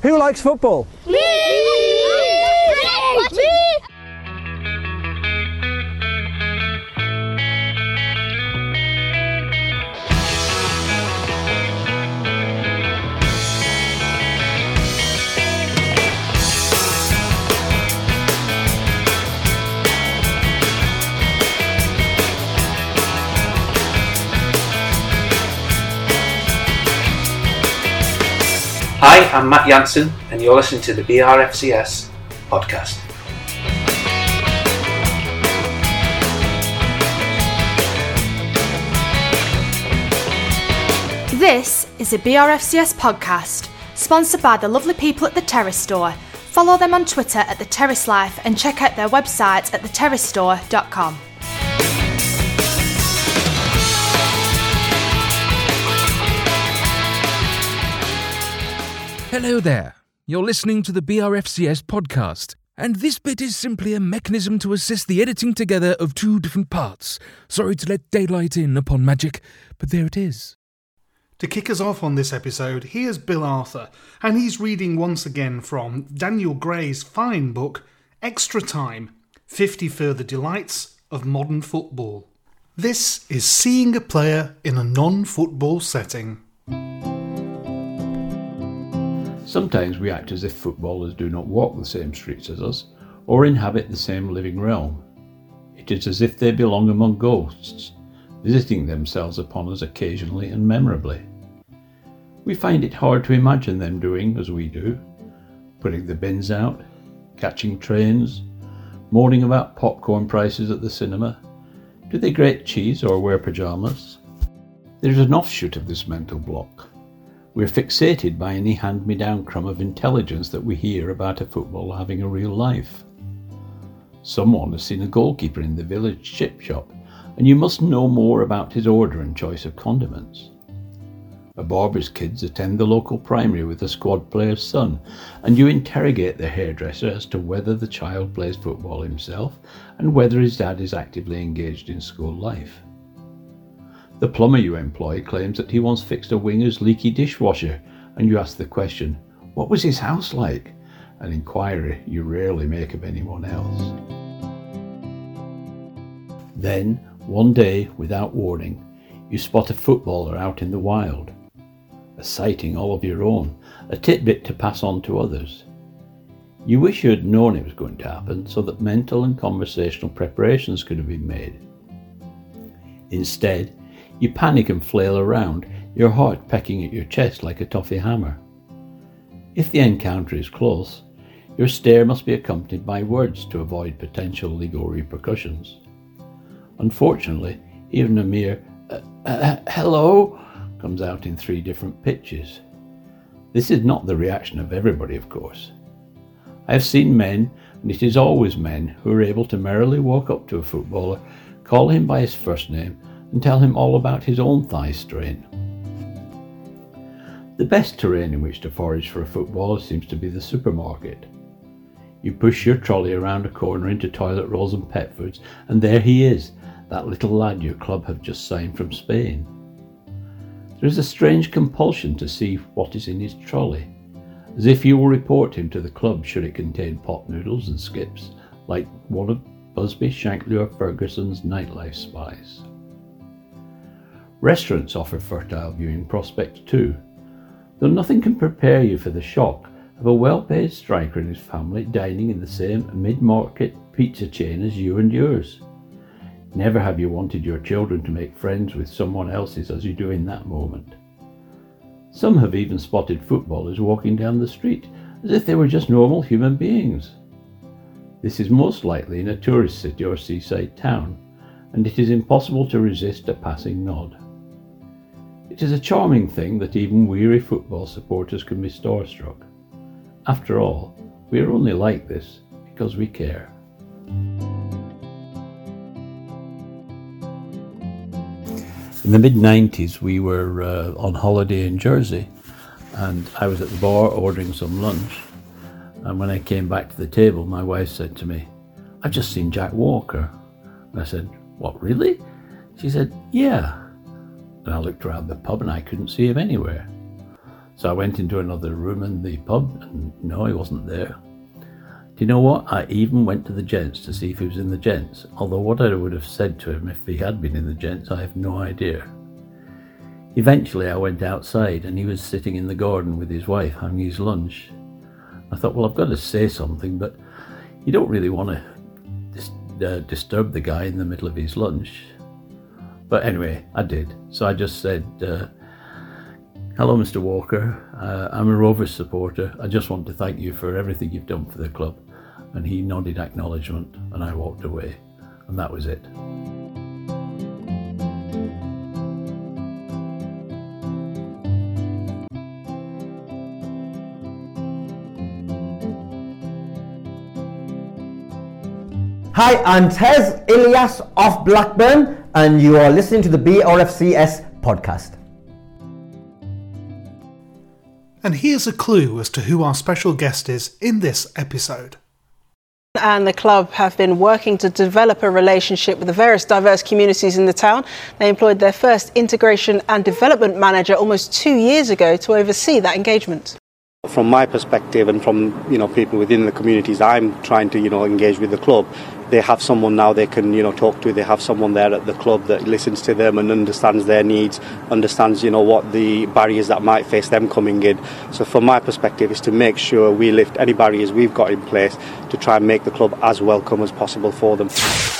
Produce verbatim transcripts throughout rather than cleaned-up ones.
Who likes football? Me! Me! Me! Hi, I'm Matt Jansen, and you're listening to the B R F C S podcast. This is a B R F C S podcast, sponsored by the lovely people at The Terrace Store. Follow them on Twitter at The Terrace Life and check out their website at the terrace store dot com. Hello there. You're listening to the B R F C S podcast, and this bit is simply a mechanism to assist the editing together of two different parts. Sorry to let daylight in upon magic, but there it is. To kick us off on this episode, here's Bill Arthur, and he's reading once again from Daniel Gray's fine book, Extra Time, fifty Further Delights of Modern Football. This is seeing a player in a non-football setting. Sometimes we act as if footballers do not walk the same streets as us, or inhabit the same living realm. It is as if they belong among ghosts, visiting themselves upon us occasionally and memorably. We find it hard to imagine them doing as we do, putting the bins out, catching trains, moaning about popcorn prices at the cinema. Do they grate cheese or wear pyjamas? There is an offshoot of this mental block. We're fixated by any hand-me-down crumb of intelligence that we hear about a footballer having a real life. Someone has seen a goalkeeper in the village chip shop, and you must know more about his order and choice of condiments. A barber's kids attend the local primary with a squad player's son, and you interrogate the hairdresser as to whether the child plays football himself and whether his dad is actively engaged in school life. The plumber you employ claims that he once fixed a winger's leaky dishwasher, and you ask the question, what was his house like? An inquiry you rarely make of anyone else. Then, one day, without warning, you spot a footballer out in the wild. A sighting all of your own, a tidbit to pass on to others. You wish you had known it was going to happen so that mental and conversational preparations could have been made. Instead, you panic and flail around, your heart pecking at your chest like a toffee hammer. If the encounter is close, your stare must be accompanied by words to avoid potential legal repercussions. Unfortunately, even a mere uh, uh, hello comes out in three different pitches. This is not the reaction of everybody, of course. I have seen men, and it is always men, who are able to merrily walk up to a footballer, call him by his first name, and tell him all about his own thigh strain. The best terrain in which to forage for a footballer seems to be the supermarket. You push your trolley around a corner into toilet rolls and pet foods, and there he is, that little lad your club have just signed from Spain. There is a strange compulsion to see what is in his trolley, as if you will report him to the club should it contain pot noodles and skips, like one of Busby, Shankly or Ferguson's nightlife spies. Restaurants offer fertile viewing prospects too, though nothing can prepare you for the shock of a well-paid striker and his family dining in the same mid-market pizza chain as you and yours. Never have you wanted your children to make friends with someone else's as you do in that moment. Some have even spotted footballers walking down the street as if they were just normal human beings. This is most likely in a tourist city or seaside town, and it is impossible to resist a passing nod. It is a charming thing that even weary football supporters can be starstruck. After all, we are only like this because we care. In the mid nineties, we were uh, on holiday in Jersey, and I was at the bar ordering some lunch. And when I came back to the table, my wife said to me, "I've just seen Jack Walker." And I said, "What, really?" She said, "Yeah." And I looked around the pub and I couldn't see him anywhere. So I went into another room in the pub, and no, he wasn't there. Do you know what? I even went to the gents to see if he was in the gents, although what I would have said to him if he had been in the gents, I have no idea. Eventually I went outside and he was sitting in the garden with his wife having his lunch. I thought, well, I've got to say something, but you don't really want to dis- uh, disturb the guy in the middle of his lunch. But anyway, I did. So I just said, uh, hello, Mister Walker. Uh, I'm a Rovers supporter. I just want to thank you for everything you've done for the club. And he nodded acknowledgement, and I walked away. And that was it. Hi, I'm Tez Ilyas of Blackburn, and you are listening to the B R F C S podcast. And here's a clue as to who our special guest is in this episode. And the club have been working to develop a relationship with the various diverse communities in the town. They employed their first integration and development manager almost two years ago to oversee that engagement. From my perspective and from, you know, people within the communities I'm trying to, you know, engage with the club, they have someone now they can, you know, talk to. They have someone there at the club that listens to them and understands their needs, understands, you know, what the barriers that might face them coming in. So from my perspective is to make sure we lift any barriers we've got in place to try and make the club as welcome as possible for them.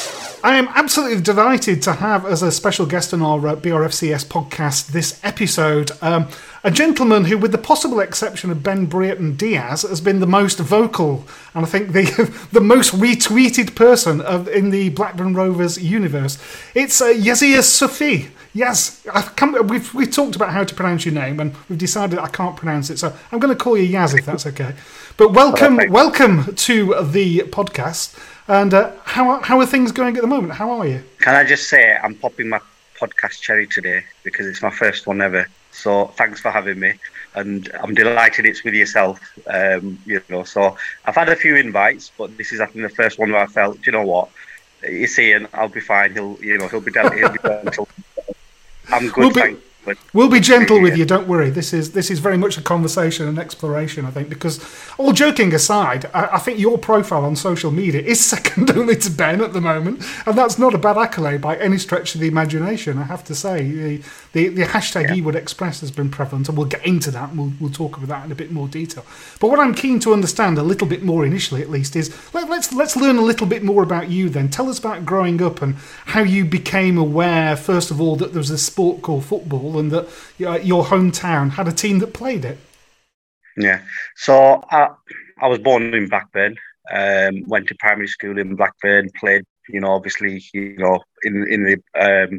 I am absolutely delighted to have as a special guest on our uh, B R F C S podcast this episode um, a gentleman who, with the possible exception of Ben Brereton Diaz, has been the most vocal and I think the the most retweeted person of, in the Blackburn Rovers universe. It's uh, Yazia Sufi. Yes, I've come, we've we've talked about how to pronounce your name and we've decided I can't pronounce it, so I'm going to call you Yaz if that's okay. But welcome, welcome to the podcast. And uh, how how are things going at the moment? How are you? Can I just say I'm popping my podcast cherry today because it's my first one ever. So thanks for having me, and I'm delighted it's with yourself. Um, you know, so I've had a few invites, but this is I think the first one where I felt, do you know what, it's Ian. I'll be fine. He'll, you know, he'll be down. He'll be gentle. I'm good. We'll be, thanks. But we'll be gentle with you. Don't worry. This is this is very much a conversation and exploration, I think, because all joking aside, I, I think your profile on social media is second only to Ben at the moment, and that's not a bad accolade by any stretch of the imagination. I have to say, the the, the hashtag yeah. he would express has been prevalent, and we'll get into that. And we'll we'll talk about that in a bit more detail. But what I'm keen to understand a little bit more initially, at least, is let, let's let's learn a little bit more about you. Then tell us about growing up and how you became aware, first of all, that there was a sport called football, and that uh, your hometown had a team that played it. Yeah, so I, I was born in Blackburn, um, went to primary school in Blackburn, played, you know, obviously, you know, in in the, um,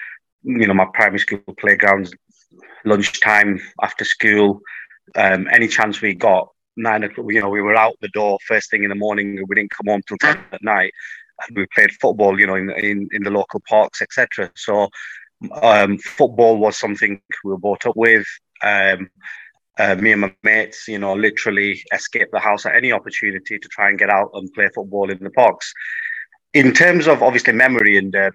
you know, my primary school playgrounds, lunchtime, after school, um, any chance we got, nine o'clock, you know, we were out the door first thing in the morning, we didn't come home till ten at night, and we played football, you know, in in, in the local parks, et cetera. So, Um, football was something we were brought up with. Um, uh, me and my mates, you know, literally escape the house at any opportunity to try and get out and play football in the parks. In terms of obviously memory, and um,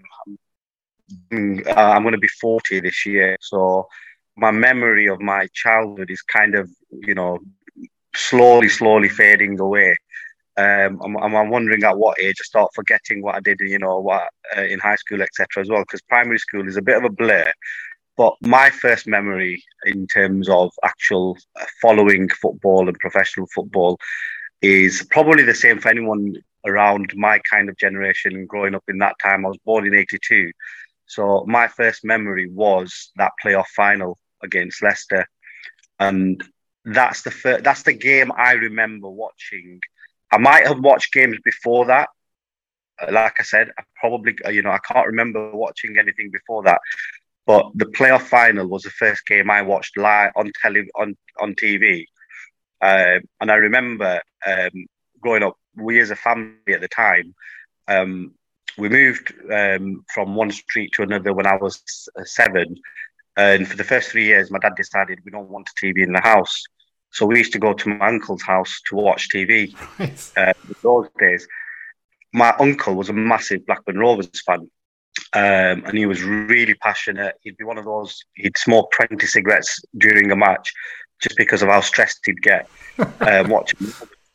uh, I'm going to be forty this year, so my memory of my childhood is kind of, you know, slowly, slowly fading away. Um, I'm, I'm wondering at what age I start forgetting what I did, you know, what uh, in high school, et cetera, as well, because primary school is a bit of a blur. But my first memory in terms of actual following football and professional football is probably the same for anyone around my kind of generation growing up in that time. I was born in eighty-two. So my first memory was that playoff final against Leicester. And that's the fir- that's the game I remember watching. I might have watched games before that. Like I said, I probably, you know, I can't remember watching anything before that. But the playoff final was the first game I watched live on tele on on T V, um, and I remember um, growing up. We, as a family at the time, um, we moved um, from one street to another when I was seven, and for the first three years, my dad decided we don't want a T V in the house. So we used to go to my uncle's house to watch T V. Nice. Uh, in those days, my uncle was a massive Blackburn Rovers fan, um, and he was really passionate. He'd be one of those, he'd smoke twenty cigarettes during a match, just because of how stressed he'd get um, watching.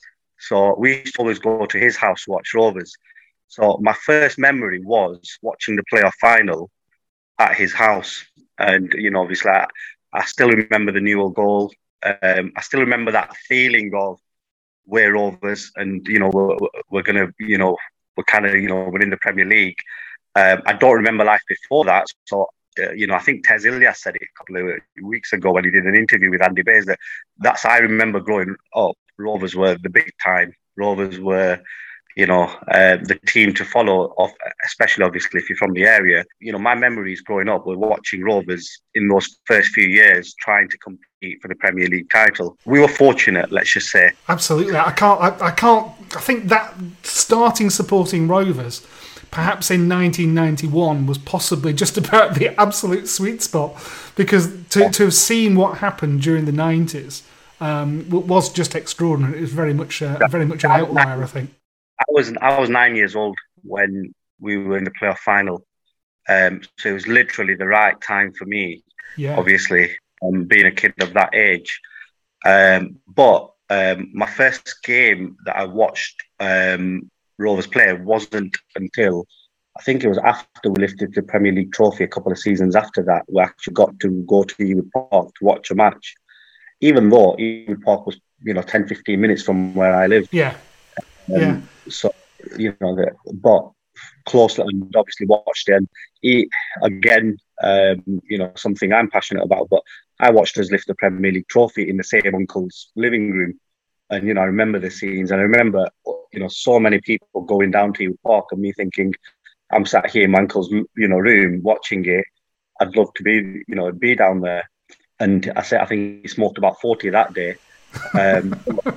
So we used to always go to his house to watch Rovers. So my first memory was watching the playoff final at his house. And, you know, obviously I, I still remember the Newell goal. Um, I still remember that feeling of we're Rovers and, you know, we're, we're going to, you know, we're kind of, you know, we're in the Premier League. Um, I don't remember life before that. So, uh, you know, I think Tez Ilyas said it a couple of weeks ago when he did an interview with Andy Bays that that's, I remember growing up, Rovers were the big time. Rovers were, you know, uh, the team to follow, off, especially obviously if you're from the area. You know, my memories growing up were watching Rovers in those first few years trying to compete for the Premier League title. We were fortunate, let's just say. Absolutely. I can't, I, I can't, I think that starting supporting Rovers, perhaps in nineteen ninety-one, was possibly just about the absolute sweet spot, because to, to have seen what happened during the nineties um, was just extraordinary. It was very much, uh, very much an outlier, I think. I was I was nine years old when we were in the playoff final, um, so it was literally the right time for me. Yeah. Obviously, um, being a kid of that age. Um, but um, my first game that I watched um, Rovers play wasn't until I think it was after we lifted the Premier League trophy. A couple of seasons after that, we actually got to go to Ewood Park to watch a match, even though Ewood Park was, you know, ten, fifteen minutes from where I lived. Yeah. Um, yeah. So, you know, the, but closely and obviously watched it. And he, again, um, you know, something I'm passionate about, but I watched us lift the Premier League trophy in the same uncle's living room. And, you know, I remember the scenes, and I remember, you know, so many people going down to Ewood Park and me thinking, I'm sat here in my uncle's, you know, room watching it. I'd love to be, you know, be down there. And I said, I think he smoked about forty that day. Um,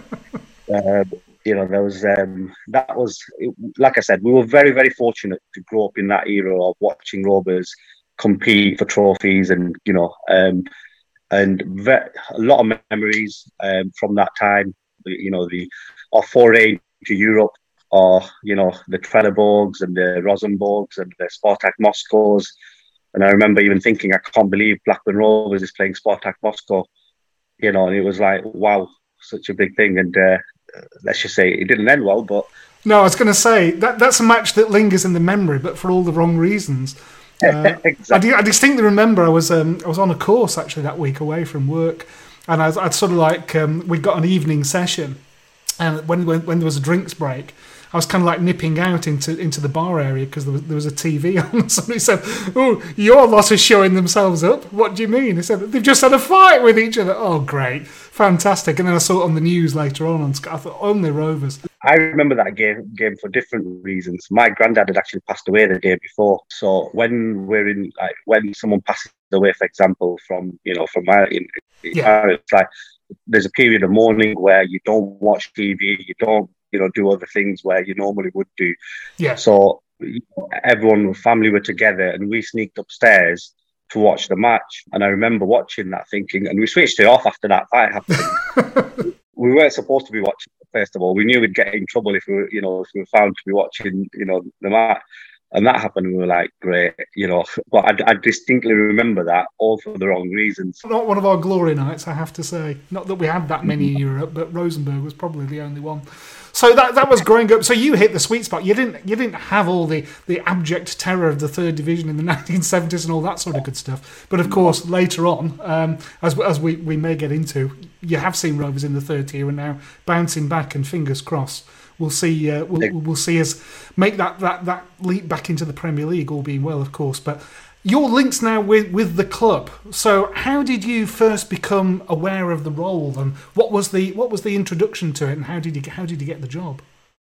uh, You know, there was um, that was like I said, we were very, very fortunate to grow up in that era of watching Rovers compete for trophies, and you know, um, and ve- a lot of memories um, from that time. You know, the our foray to Europe, or you know, the Trelleborgs and the Rosenborgs and the Spartak Moscows. And I remember even thinking, I can't believe Blackburn Rovers is playing Spartak Moscow. You know, and it was like, wow, such a big thing. And uh, let's just say it didn't end well, but no, I was going to say that that's a match that lingers in the memory, but for all the wrong reasons. Uh, exactly. I, I distinctly remember I was um, I was on a course actually that week away from work, and I was, I'd sort of like um, we got an evening session, and when, when when there was a drinks break, I was kind of like nipping out into into the bar area because there was, there was a T V on. Somebody said, "Oh, your lot are showing themselves up. What do you mean?" They said, "They've just had a fight with each other." Oh, great, fantastic! And then I saw it on the news later on. And I thought, only Rovers. I remember that game game for different reasons. My granddad had actually passed away the day before, so when we're in, like, when someone passes away, for example, from you know from my, in, Yeah. it's like there's a period of mourning where you don't watch T V, you don't. You know, do other things where you normally would do. Yeah. So you know, everyone, family were together, and we sneaked upstairs to watch the match. And I remember watching that, thinking, and we switched it off after that fight happened. We weren't supposed to be watching. First of all, we knew we'd get in trouble if we, were, you know, if we were found to be watching, you know, the match. And that happened, and we were like, great, you know. But I, I distinctly remember that, all for the wrong reasons. Not one of our glory nights, I have to say. Not that we had that many in Europe, but Rosenborg was probably the only one. So that that was growing up. So you hit the sweet spot. You didn't you didn't have all the, the abject terror of the third division in the nineteen seventies and all that sort of good stuff. But of course, later on, um, as as we, we may get into, you have seen Rovers in the third tier and now bouncing back. And fingers crossed, we'll see uh, we'll we'll see us make that, that, that leap back into the Premier League, all being well, of course. But your links now with, with the club. So how did you first become aware of the role, and what was the what was the introduction to it, and how did you how did you get the job?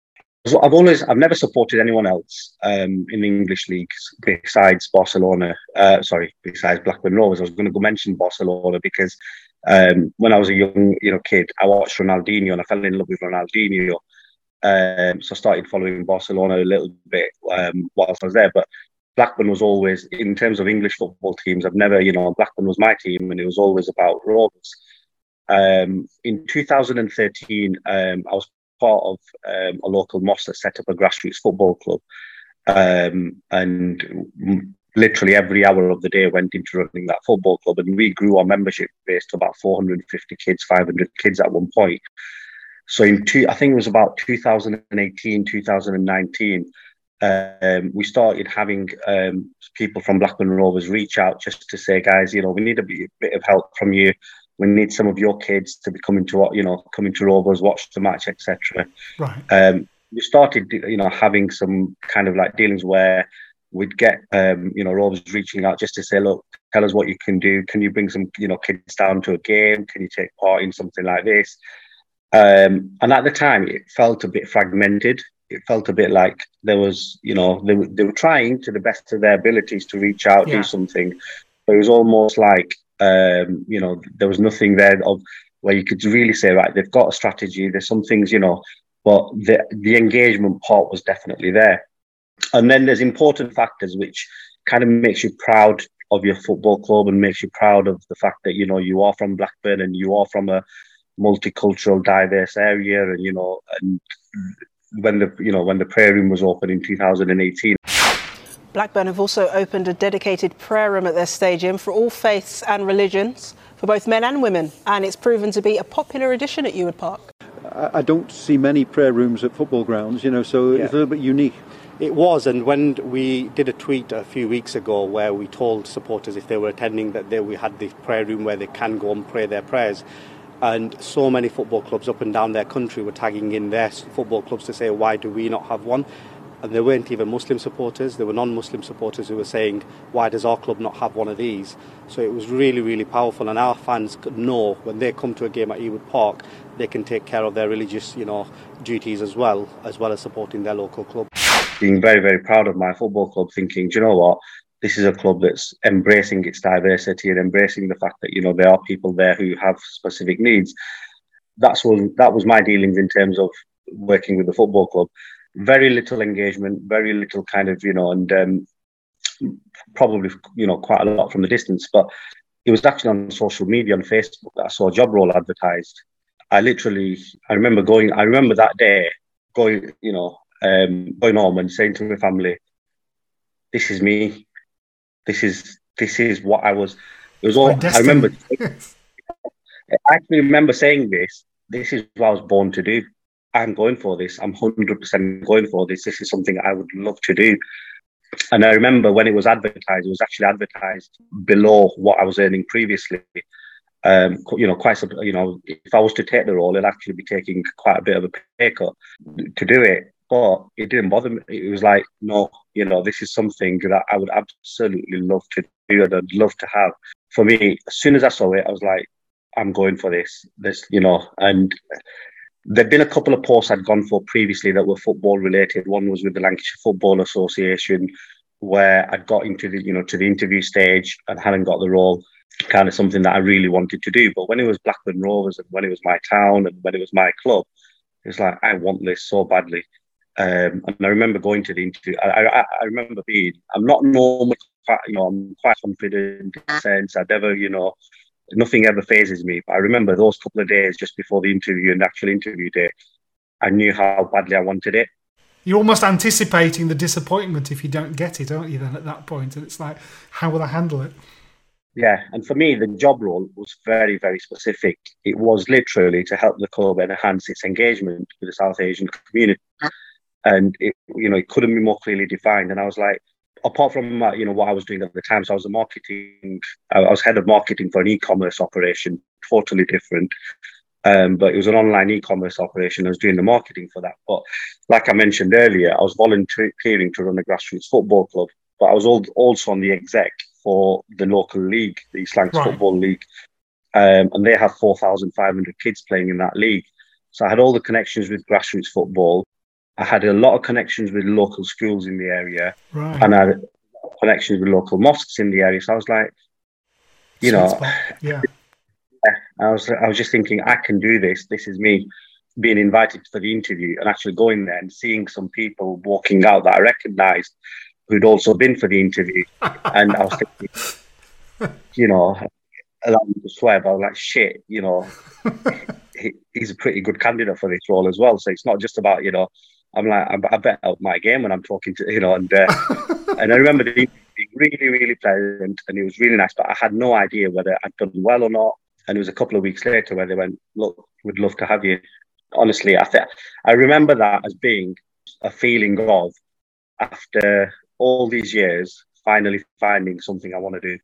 So I've always I've never supported anyone else um, in the English leagues besides Barcelona. Uh, sorry, besides Blackburn Rovers. I was going to go mention Barcelona because um, when I was a young you know kid, I watched Ronaldinho and I fell in love with Ronaldinho. Um, so I started following Barcelona a little bit um, whilst I was there, but Blackburn was always, in terms of English football teams, I've never, you know, Blackburn was my team, and it was always about Rovers. Um, in two thousand thirteen, um, I was part of um, a local mosque that set up a grassroots football club. Um, and literally every hour of the day went into running that football club, and we grew our membership base to about four hundred fifty kids, five hundred kids at one point. So in two, I think it was about two thousand eighteen, two thousand nineteen, um, we started having um, people from Blackburn Rovers reach out just to say, guys, you know, we need a bit, bit of help from you. We need some of your kids to be coming to, you know, coming to Rovers, watch the match, et cetera. Right. Um, we started, you know, having some kind of like dealings where we'd get, um, you know, Rovers reaching out just to say, look, tell us what you can do. Can you bring some, you know, kids down to a game? Can you take part in something like this? Um, and at the time, it felt a bit fragmented. It felt a bit like there was, you know, they were, they were trying to the best of their abilities to reach out, yeah. do something. But it was almost like, um, you know, there was nothing there of where you could really say, right, they've got a strategy. There's some things, you know, but the the engagement part was definitely there. And then there's important factors which kind of makes you proud of your football club and makes you proud of the fact that, you know, you are from Blackburn and you are from a multicultural, diverse area. And, you know, and when the, you know, when the prayer room was open in two thousand eighteen. Blackburn have also opened a dedicated prayer room at their stadium for all faiths and religions, for both men and women. And it's proven to be a popular addition at Ewood Park. I don't see many prayer rooms at football grounds, you know, so yeah. It's a little bit unique. It was, and when we did a tweet a few weeks ago where we told supporters if they were attending that they, we had the prayer room where they can go and pray their prayers, and so many football clubs up and down their country were tagging in their football clubs to say, why do we not have one? And there weren't even Muslim supporters, there were non-Muslim supporters who were saying, why does our club not have one of these? So it was really, really powerful, and our fans could know when they come to a game at Ewood Park, they can take care of their religious, you know, duties as well, as well as supporting their local club. Being very, very proud of my football club, thinking, do you know what? This is a club that's embracing its diversity and embracing the fact that, you know, there are people there who have specific needs. That's what, that was my dealings in terms of working with the football club. Very little engagement, very little kind of, you know, and um, probably, you know, quite a lot from the distance. But it was actually on social media, on Facebook, that I saw a job role advertised. I literally, I remember going, I remember that day going, you know, um, going home and saying to my family, this is me. This is, this is what I was, it was all, I remember, I actually remember saying this, this is what I was born to do. I'm going for this. I'm one hundred percent going for this. This is something I would love to do. And I remember when it was advertised, it was actually advertised below what I was earning previously. Um, you know, quite, you know, if I was to take the role, I'd actually be taking quite a bit of a pay cut to do it. But it didn't bother me. It was like, no, you know, this is something that I would absolutely love to do and I'd love to have. For me, as soon as I saw it, I was like, I'm going for this. This, you know, and there'd been a couple of posts I'd gone for previously that were football related. One was with the Lancashire Football Association, where I'd got into the, you know, to the interview stage and hadn't got the role. Kind of something that I really wanted to do. But when it was Blackburn Rovers and when it was my town and when it was my club, it was like, I want this so badly. Um, and I remember going to the interview. I, I, I remember being, I'm not normally, quite, you know, I'm quite confident in a sense. I never, you know, nothing ever phases me. But I remember those couple of days just before the interview and the actual interview day, I knew how badly I wanted it. You're almost anticipating the disappointment if you don't get it, aren't you, then at that point? And it's like, how will I handle it? Yeah, and for me, the job role was very, very specific. It was literally to help the club enhance its engagement with the South Asian community. And, it, you know, it couldn't be more clearly defined. And I was like, apart from, uh, you know, what I was doing at the time, so I was a marketing, I was head of marketing for an e-commerce operation, totally different. Um, but it was an online e-commerce operation. I was doing the marketing for that. But like I mentioned earlier, I was volunteering to run a grassroots football club. But I was also on the exec for the local league, the East Lancs right. Football League. Um, and they have four thousand five hundred kids playing in that league. So I had all the connections with grassroots football. I had a lot of connections with local schools in the area. Right. And I had connections with local mosques in the area. So I was like, you Sweet know, spot. Yeah. I was I was just thinking, I can do this. This is me being invited for the interview and actually going there and seeing some people walking out that I recognised who'd also been for the interview. And I was thinking, you know, allow me to swear, but I was like, shit, you know, he, he's a pretty good candidate for this role as well. So it's not just about, you know, I'm like, I, I bet out my game when I'm talking to, you know, and uh, and I remember the interview being really, really pleasant, and it was really nice. But I had no idea whether I'd done well or not. And it was a couple of weeks later where they went, "Look, we'd love to have you." Honestly, I th- I remember that as being a feeling of, after all these years, finally finding something I want to do.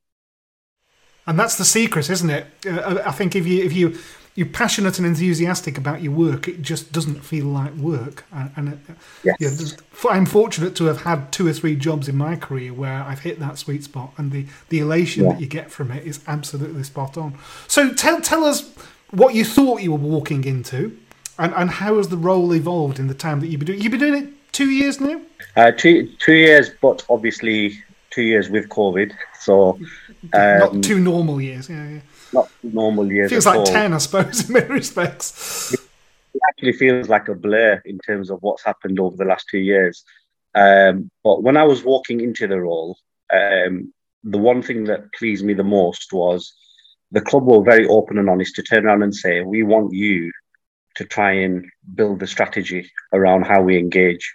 And that's the secret, isn't it? Uh, I think if you if you you're passionate and enthusiastic about your work, it just doesn't feel like work. And, and it, yes. yeah, I'm fortunate to have had two or three jobs in my career where I've hit that sweet spot, and the, the elation yeah. that you get from it is absolutely spot on. So tell tell us what you thought you were walking into, and, and how has the role evolved in the time that you've been doing. You've been doing it two years now. Uh, two two years, but obviously two years with COVID. So um, not two normal years. Yeah, yeah. Not normal years. Feels like all. ten, I suppose, in many respects. It actually feels like a blur in terms of what's happened over the last two years. Um, but when I was walking into the role, um, the one thing that pleased me the most was the club were very open and honest to turn around and say, "We want you to try and build a strategy around how we engage."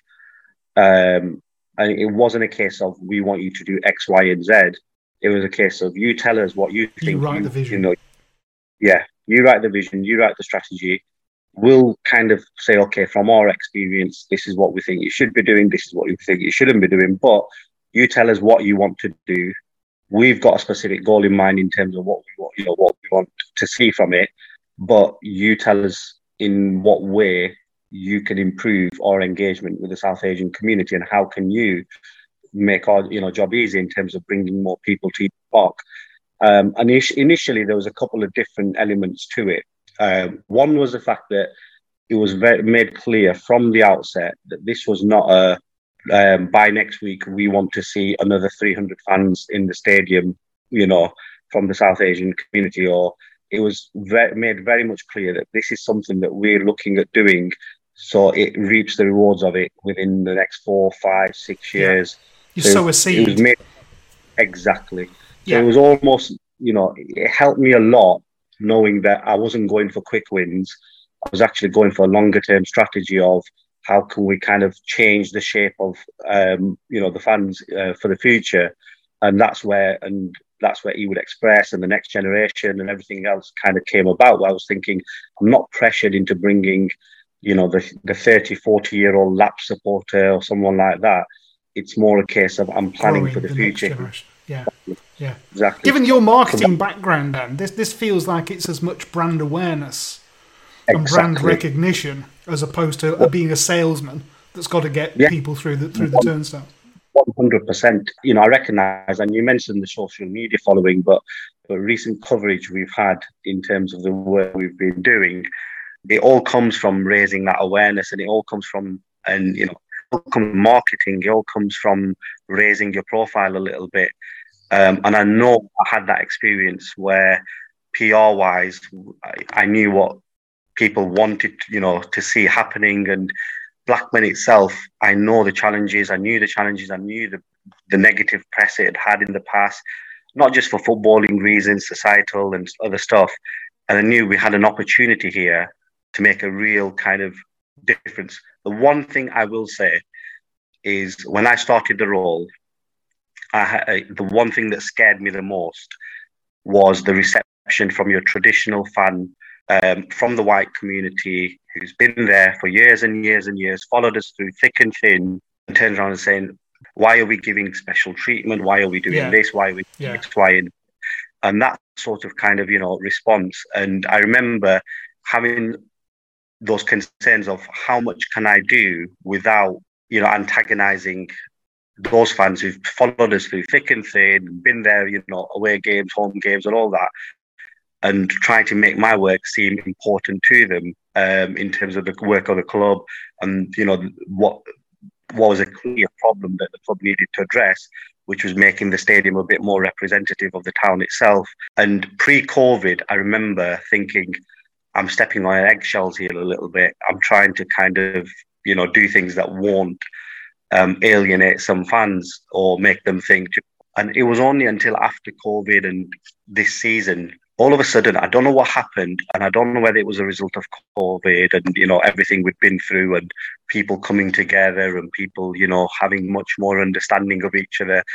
Um, and it wasn't a case of, "We want you to do X, Y, and Z." It was a case of, you tell us what you think. You write you, the vision. You know, yeah, you write the vision, you write the strategy. We'll kind of say, okay, from our experience, this is what we think you should be doing. This is what we think you shouldn't be doing. But you tell us what you want to do. We've got a specific goal in mind in terms of what we want, you know, what we want to see from it. But you tell us in what way you can improve our engagement with the South Asian community, and how can you make our you know job easy in terms of bringing more people to the park. Um, and initially, there was a couple of different elements to it. Um, one was the fact that it was very, made clear from the outset that this was not a um, by next week we want to see another three hundred fans in the stadium, you know, from the South Asian community. Or it was very, made very much clear that this is something that we're looking at doing, so it reaps the rewards of it within the next four, five, six years. Yeah. You so sow a seed. It was made, exactly. So yeah. It was almost, you know, it helped me a lot knowing that I wasn't going for quick wins. I was actually going for a longer term strategy of how can we kind of change the shape of, um, you know, the fans uh, for the future. And that's where, and that's where Ewood Express and the next generation and everything else kind of came about. Where I was thinking, I'm not pressured into bringing, you know, the, the thirty, forty year old lap supporter or someone like that. It's more a case of I'm planning Growing for the, the future. Yeah, yeah, exactly. Given your marketing background, Dan, this this feels like it's as much brand awareness exactly. and brand recognition as opposed to well, being a salesman that's got to get yeah. people through the through the turnstile. One hundred percent. You know, I recognise, and you mentioned the social media following, but the recent coverage we've had in terms of the work we've been doing, it all comes from raising that awareness, and it all comes from, and you know. Comes from marketing, it all comes from raising your profile a little bit. Um, and I know I had that experience where P R wise, I, I knew what people wanted, you know, to see happening. And Blackburn itself, I know the challenges, I knew the challenges, I knew the, the negative press it had had in the past, not just for footballing reasons, societal and other stuff. And I knew we had an opportunity here to make a real kind of difference. The one thing I will say is when I started the role, I, I, the one thing that scared me the most was the reception from your traditional fan, um, from the white community who's been there for years and years and years, followed us through thick and thin, and turns around and saying, why are we giving special treatment? Why are we doing yeah. this? Why are we doing yeah. X, Y, and and that sort of kind of, you know, response. And I remember having those concerns of how much can I do without, you know, antagonizing those fans who've followed us through thick and thin, been there, you know, away games, home games and all that, and trying to make my work seem important to them um, in terms of the work of the club and, you know, what what was a clear problem that the club needed to address, which was making the stadium a bit more representative of the town itself. And pre-COVID, I remember thinking, I'm stepping on eggshells here a little bit. I'm trying to kind of, you know, do things that won't um, alienate some fans or make them think. And it was only until after COVID and this season, all of a sudden, I don't know what happened, and I don't know whether it was a result of COVID and, you know, everything we've been through and people coming together and people, you know, having much more understanding of each other.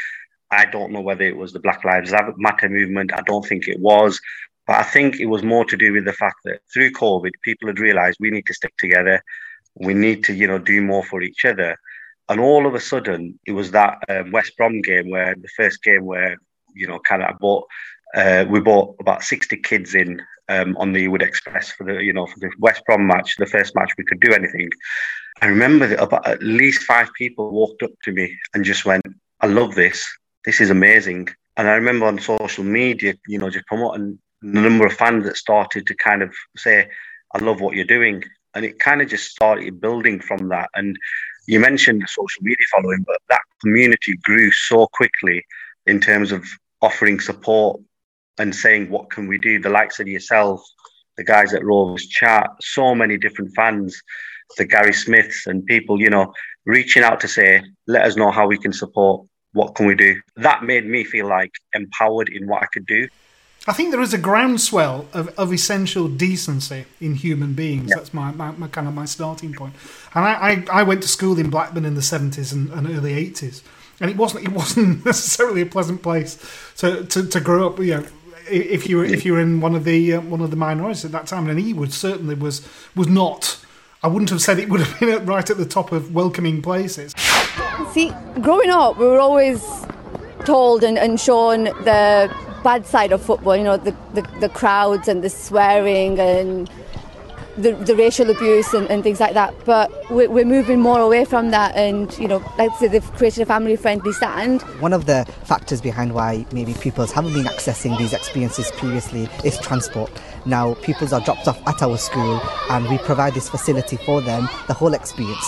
I don't know whether it was the Black Lives Matter movement. I don't think it was. But I think it was more to do with the fact that through COVID, people had realised we need to stick together. We need to, you know, do more for each other. And all of a sudden, it was that um, West Brom game where the first game where, you know, kind of I bought, uh, we bought about sixty kids in um, on the Ewood Express for the, you know, for the West Brom match, the first match we could do anything. I remember that about at least five people walked up to me and just went, I love this. This is amazing. And I remember on social media, you know, just promoting the number of fans that started to kind of say, I love what you're doing. And it kind of just started building from that. And you mentioned the social media following, but that community grew so quickly in terms of offering support and saying, what can we do? The likes of yourself, the guys at Rovers Chat, so many different fans, the Gary Smiths and people, you know, reaching out to say, let us know how we can support. What can we do? That made me feel like empowered in what I could do. I think there is a groundswell of, of essential decency in human beings. Yeah. That's my, my, my kind of my starting point. And I, I, I went to school in Blackburn in the seventies and, and early eighties, and it wasn't it wasn't necessarily a pleasant place to, to, to grow up. You know, if you were if you were in one of the uh, one of the minorities at that time, and Ewood certainly was was not. I wouldn't have said it would have been right at the top of welcoming places. See, growing up, we were always told and, and shown the bad side of football, you know, the, the, the crowds and the swearing and the, the racial abuse and, and things like that. But we're, we're moving more away from that, and, you know, like I say, they've created a family-friendly stand. One of the factors behind why maybe pupils haven't been accessing these experiences previously is transport. Now, pupils are dropped off at our school and we provide this facility for them, the whole experience.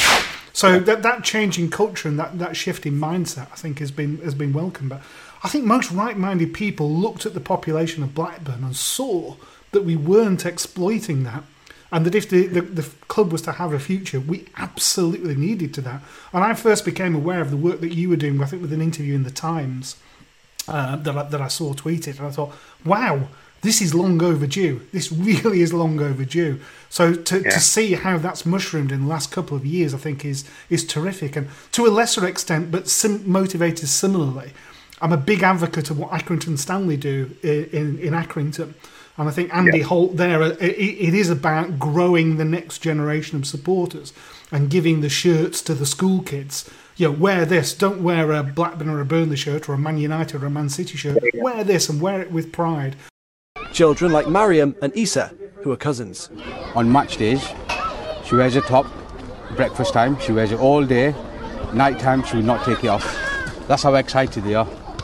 So that that change in culture and that, that shift in mindset, I think, has been has been welcome. But I think most right-minded people looked at the population of Blackburn and saw that we weren't exploiting that, and that if the, the, the club was to have a future, we absolutely needed to that. And I first became aware of the work that you were doing, I think, with an interview in the Times uh, that I, that I saw tweeted, and I thought, wow, this is long overdue. This really is long overdue. So to, yeah. to see how that's mushroomed in the last couple of years, I think is is terrific. And to a lesser extent, but sim- motivated similarly, I'm a big advocate of what Accrington Stanley do in, in, in Accrington. And I think Andy yeah. Holt there, it, it is about growing the next generation of supporters and giving the shirts to the school kids. You know, wear this, don't wear a Blackburn or a Burnley shirt or a Man United or a Man City shirt. Yeah. Wear this and wear it with pride. Children like Mariam and Issa, who are cousins. On match days, she wears a top. Breakfast time, she wears it all day. Night time, she will not take it off. That's how excited they are.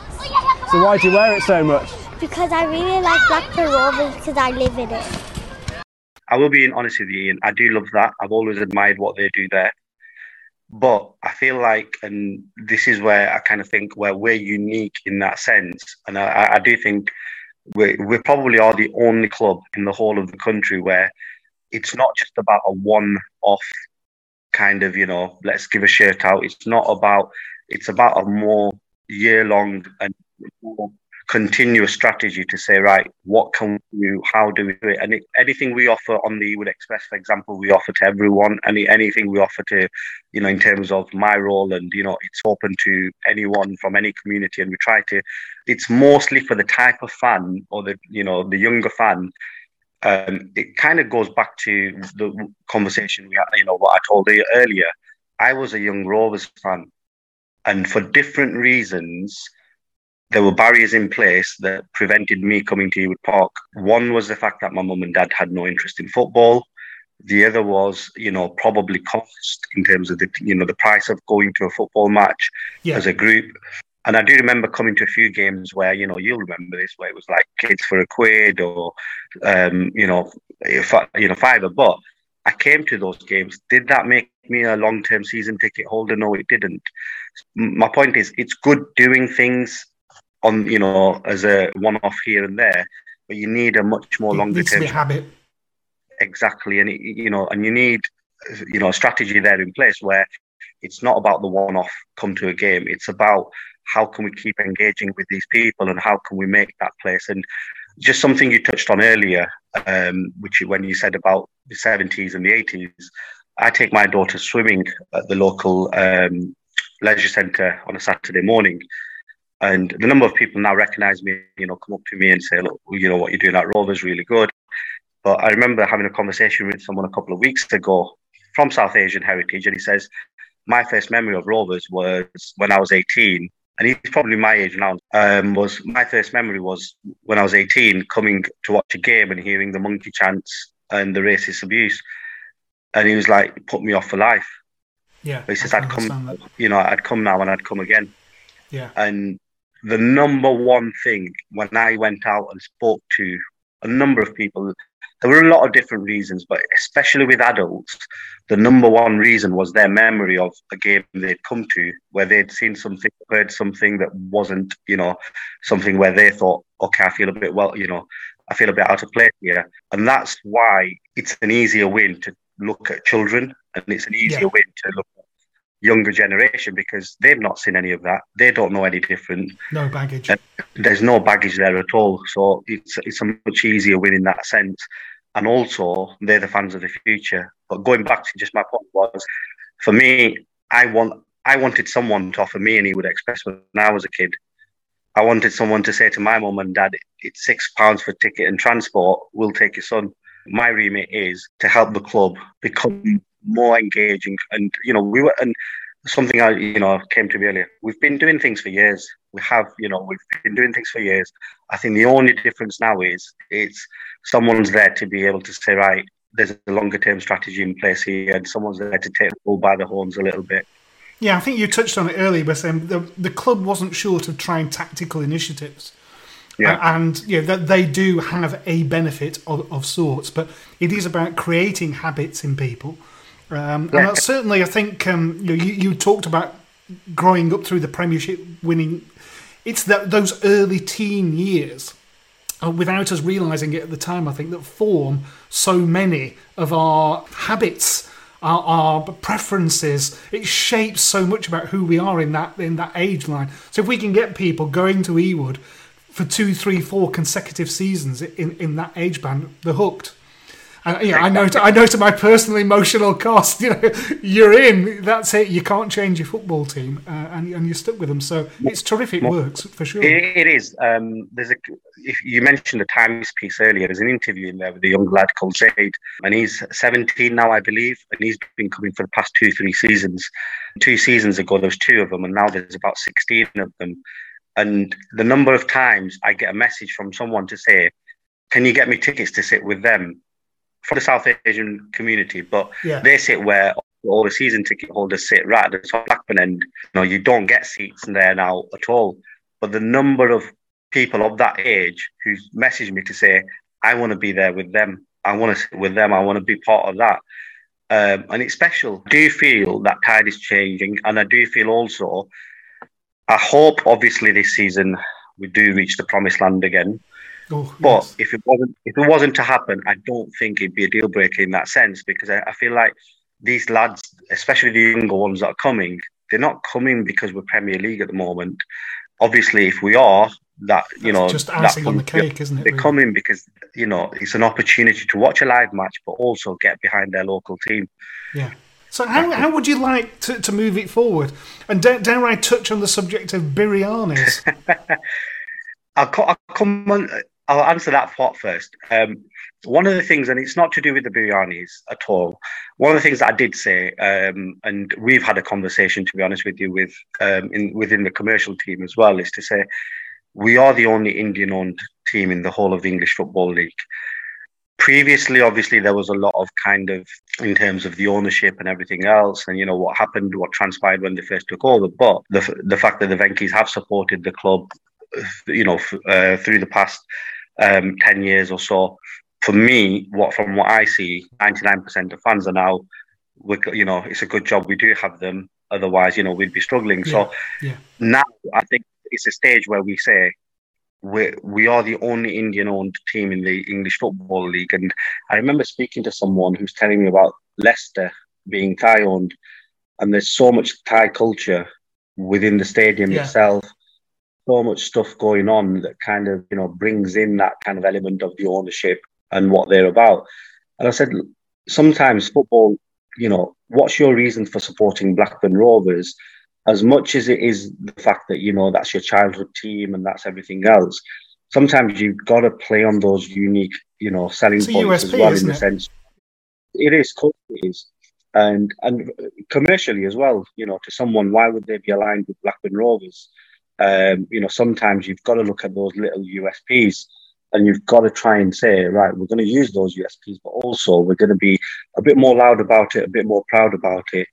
So why do you wear it so much? Because I really like Blackburn Rovers because I live in it. I will be honest with you, Ian. I do love that. I've always admired what they do there. But I feel like, and this is where I kind of think where we're unique in that sense, and I, I do think we we probably are the only club in the whole of the country where it's not just about a one-off kind of, you know, let's give a shirt out. It's not about, it's about a more year-long and more continuous strategy to say, right, what can we do? How do we do it? And it, anything we offer on the Ewood Express, for example, we offer to everyone. Any anything we offer to, you know, in terms of my role, and, you know, it's open to anyone from any community. And we try to, it's mostly for the type of fan or the, you know, the younger fan. Um, it kind of goes back to the conversation we had, you know, what I told you earlier. I was a young Rovers fan, and for different reasons, there were barriers in place that prevented me coming to Ewood Park. One was the fact that my mum and dad had no interest in football. The other was, you know, probably cost in terms of the, you know, the price of going to a football match yeah. as a group. And I do remember coming to a few games where, you know, you'll remember this, where it was like kids for a quid or, um, you know, if, you know, fiver. But I came to those games. Did that make me a long-term season ticket holder? No, it didn't. My point is, it's good doing things on, you know, as a one-off here and there, but you need a much more longer term. It needs to be a habit. Exactly, and it, you know, and you need, you know, a strategy there in place where it's not about the one-off come to a game. It's about how can we keep engaging with these people and how can we make that place. And just something you touched on earlier, um, which when you said about the seventies and the eighties, I take my daughter swimming at the local um, leisure centre on a Saturday morning. And the number of people now recognise me, you know, come up to me and say, look, you know, what you're doing at Rovers is really good. But I remember having a conversation with someone a couple of weeks ago from South Asian heritage, and he says, my first memory of Rovers was when I was eighteen, and he's probably my age now, um, was my first memory was when I was eighteen, coming to watch a game and hearing the monkey chants and the racist abuse. And he was like, it put me off for life. Yeah. But he says, I'd come, that. you know, I'd come now and I'd come again. Yeah. And the number one thing when I went out and spoke to a number of people, there were a lot of different reasons, but especially with adults, the number one reason was their memory of a game they'd come to where they'd seen something, heard something that wasn't, you know, something where they thought, okay, I feel a bit, well, you know, I feel a bit out of place here. And that's why it's an easier win to look at children, and it's an easier yeah. win to look at younger generation, because they've not seen any of that. They don't know any different. No baggage. And there's no baggage there at all. So it's it's a much easier win in that sense. And also, they're the fans of the future. But going back to just my point was, for me, I want I wanted someone to offer me an Ewood Express when I was a kid. I wanted someone to say to my mum and dad, it's six pounds for ticket and transport, we'll take your son. My remit is to help the club become more engaging. And, you know, we were, and something I, you know, came to me earlier, we've been doing things for years. We have, you know, we've been doing things for years. I think the only difference now is it's someone's there to be able to say, right, there's a longer term strategy in place here, and someone's there to take the bull by the horns a little bit. Yeah, I think you touched on it earlier by saying the, the club wasn't short of trying tactical initiatives. Yeah. Uh, and you know, that they do have a benefit of, of sorts, but it is about creating habits in people. Um, yeah. And that's certainly, I think, um, you, know, you, you talked about growing up through the Premiership winning. It's that those early teen years, uh, without us realising it at the time, I think, that form so many of our habits, our, our preferences. It shapes so much about who we are in that in that age line. So if we can get people going to Ewood for two, three, four consecutive seasons in, in that age band, they're hooked. And yeah, I know. To, I know to my personal emotional cost. You know, you're in. That's it. You can't change your football team, uh, and and you're stuck with them. So it's terrific work for sure. It, it is. Um, there's a. If you mentioned the Times piece earlier, there's an interview in there with a young lad called Zaid, and he's seventeen now, I believe, and he's been coming for the past two, three seasons. Two seasons ago, there was two of them, and now there's about sixteen of them. And the number of times I get a message from someone to say, "Can you get me tickets to sit with them?" For the South Asian community, but yeah. they sit where all the season ticket holders sit, right at the top Blackburn end. You know, you don't get seats there now at all. But the number of people of that age who message me to say, I want to be there with them. I want to sit with them. I want to be part of that. Um, and it's special. I do feel that tide is changing. And I do feel also, I hope obviously this season we do reach the promised land again. Oh, but yes. if it wasn't, if it wasn't to happen, I don't think it'd be a deal breaker in that sense, because I, I feel like these lads, especially the younger ones that are coming, they're not coming because we're Premier League at the moment. Obviously, if we are, that you That's know, just icing that, on the cake, isn't it? They're really? coming because you know it's an opportunity to watch a live match, but also get behind their local team. Yeah. So how how would you like to, to move it forward? And dare, dare I touch on the subject of biryanis? I'll, I'll come on. I'll answer that part first. Um, one of the things, and it's not to do with the biryanis at all, one of the things that I did say, um, and we've had a conversation, to be honest with you, with um, in, within the commercial team as well, is to say we are the only Indian-owned team in the whole of the English Football League. Previously, obviously, there was a lot of kind of, in terms of the ownership and everything else, and, you know, what happened, what transpired when they first took over. But the the fact that the Venkis have supported the club, you know, uh, through the past um, ten years or so, for me, what from what I see, ninety-nine percent of fans are now, we, you know, it's a good job we do have them. Otherwise, you know, we'd be struggling. Yeah, so yeah. Now I think it's a stage where we say we we are the only Indian-owned team in the English Football League. And I remember speaking to someone who's telling me about Leicester being Thai-owned, and there's so much Thai culture within the stadium Yeah. itself. So much stuff going on that kind of, you know, brings in that kind of element of the ownership and what they're about. And I said, sometimes football, you know, what's your reason for supporting Blackburn Rovers? as much as it is the fact that, you know, that's your childhood team and that's everything else, sometimes you've got to play on those unique, you know, selling it's a points U S P, as well, isn't in the it? sense. It is, of course it is. And, and commercially as well, you know, to someone, why would they be aligned with Blackburn Rovers? Um, you know, sometimes you've got to look at those little U S Ps and you've got to try and say, right, we're going to use those U S Ps, but also we're going to be a bit more loud about it, a bit more proud about it.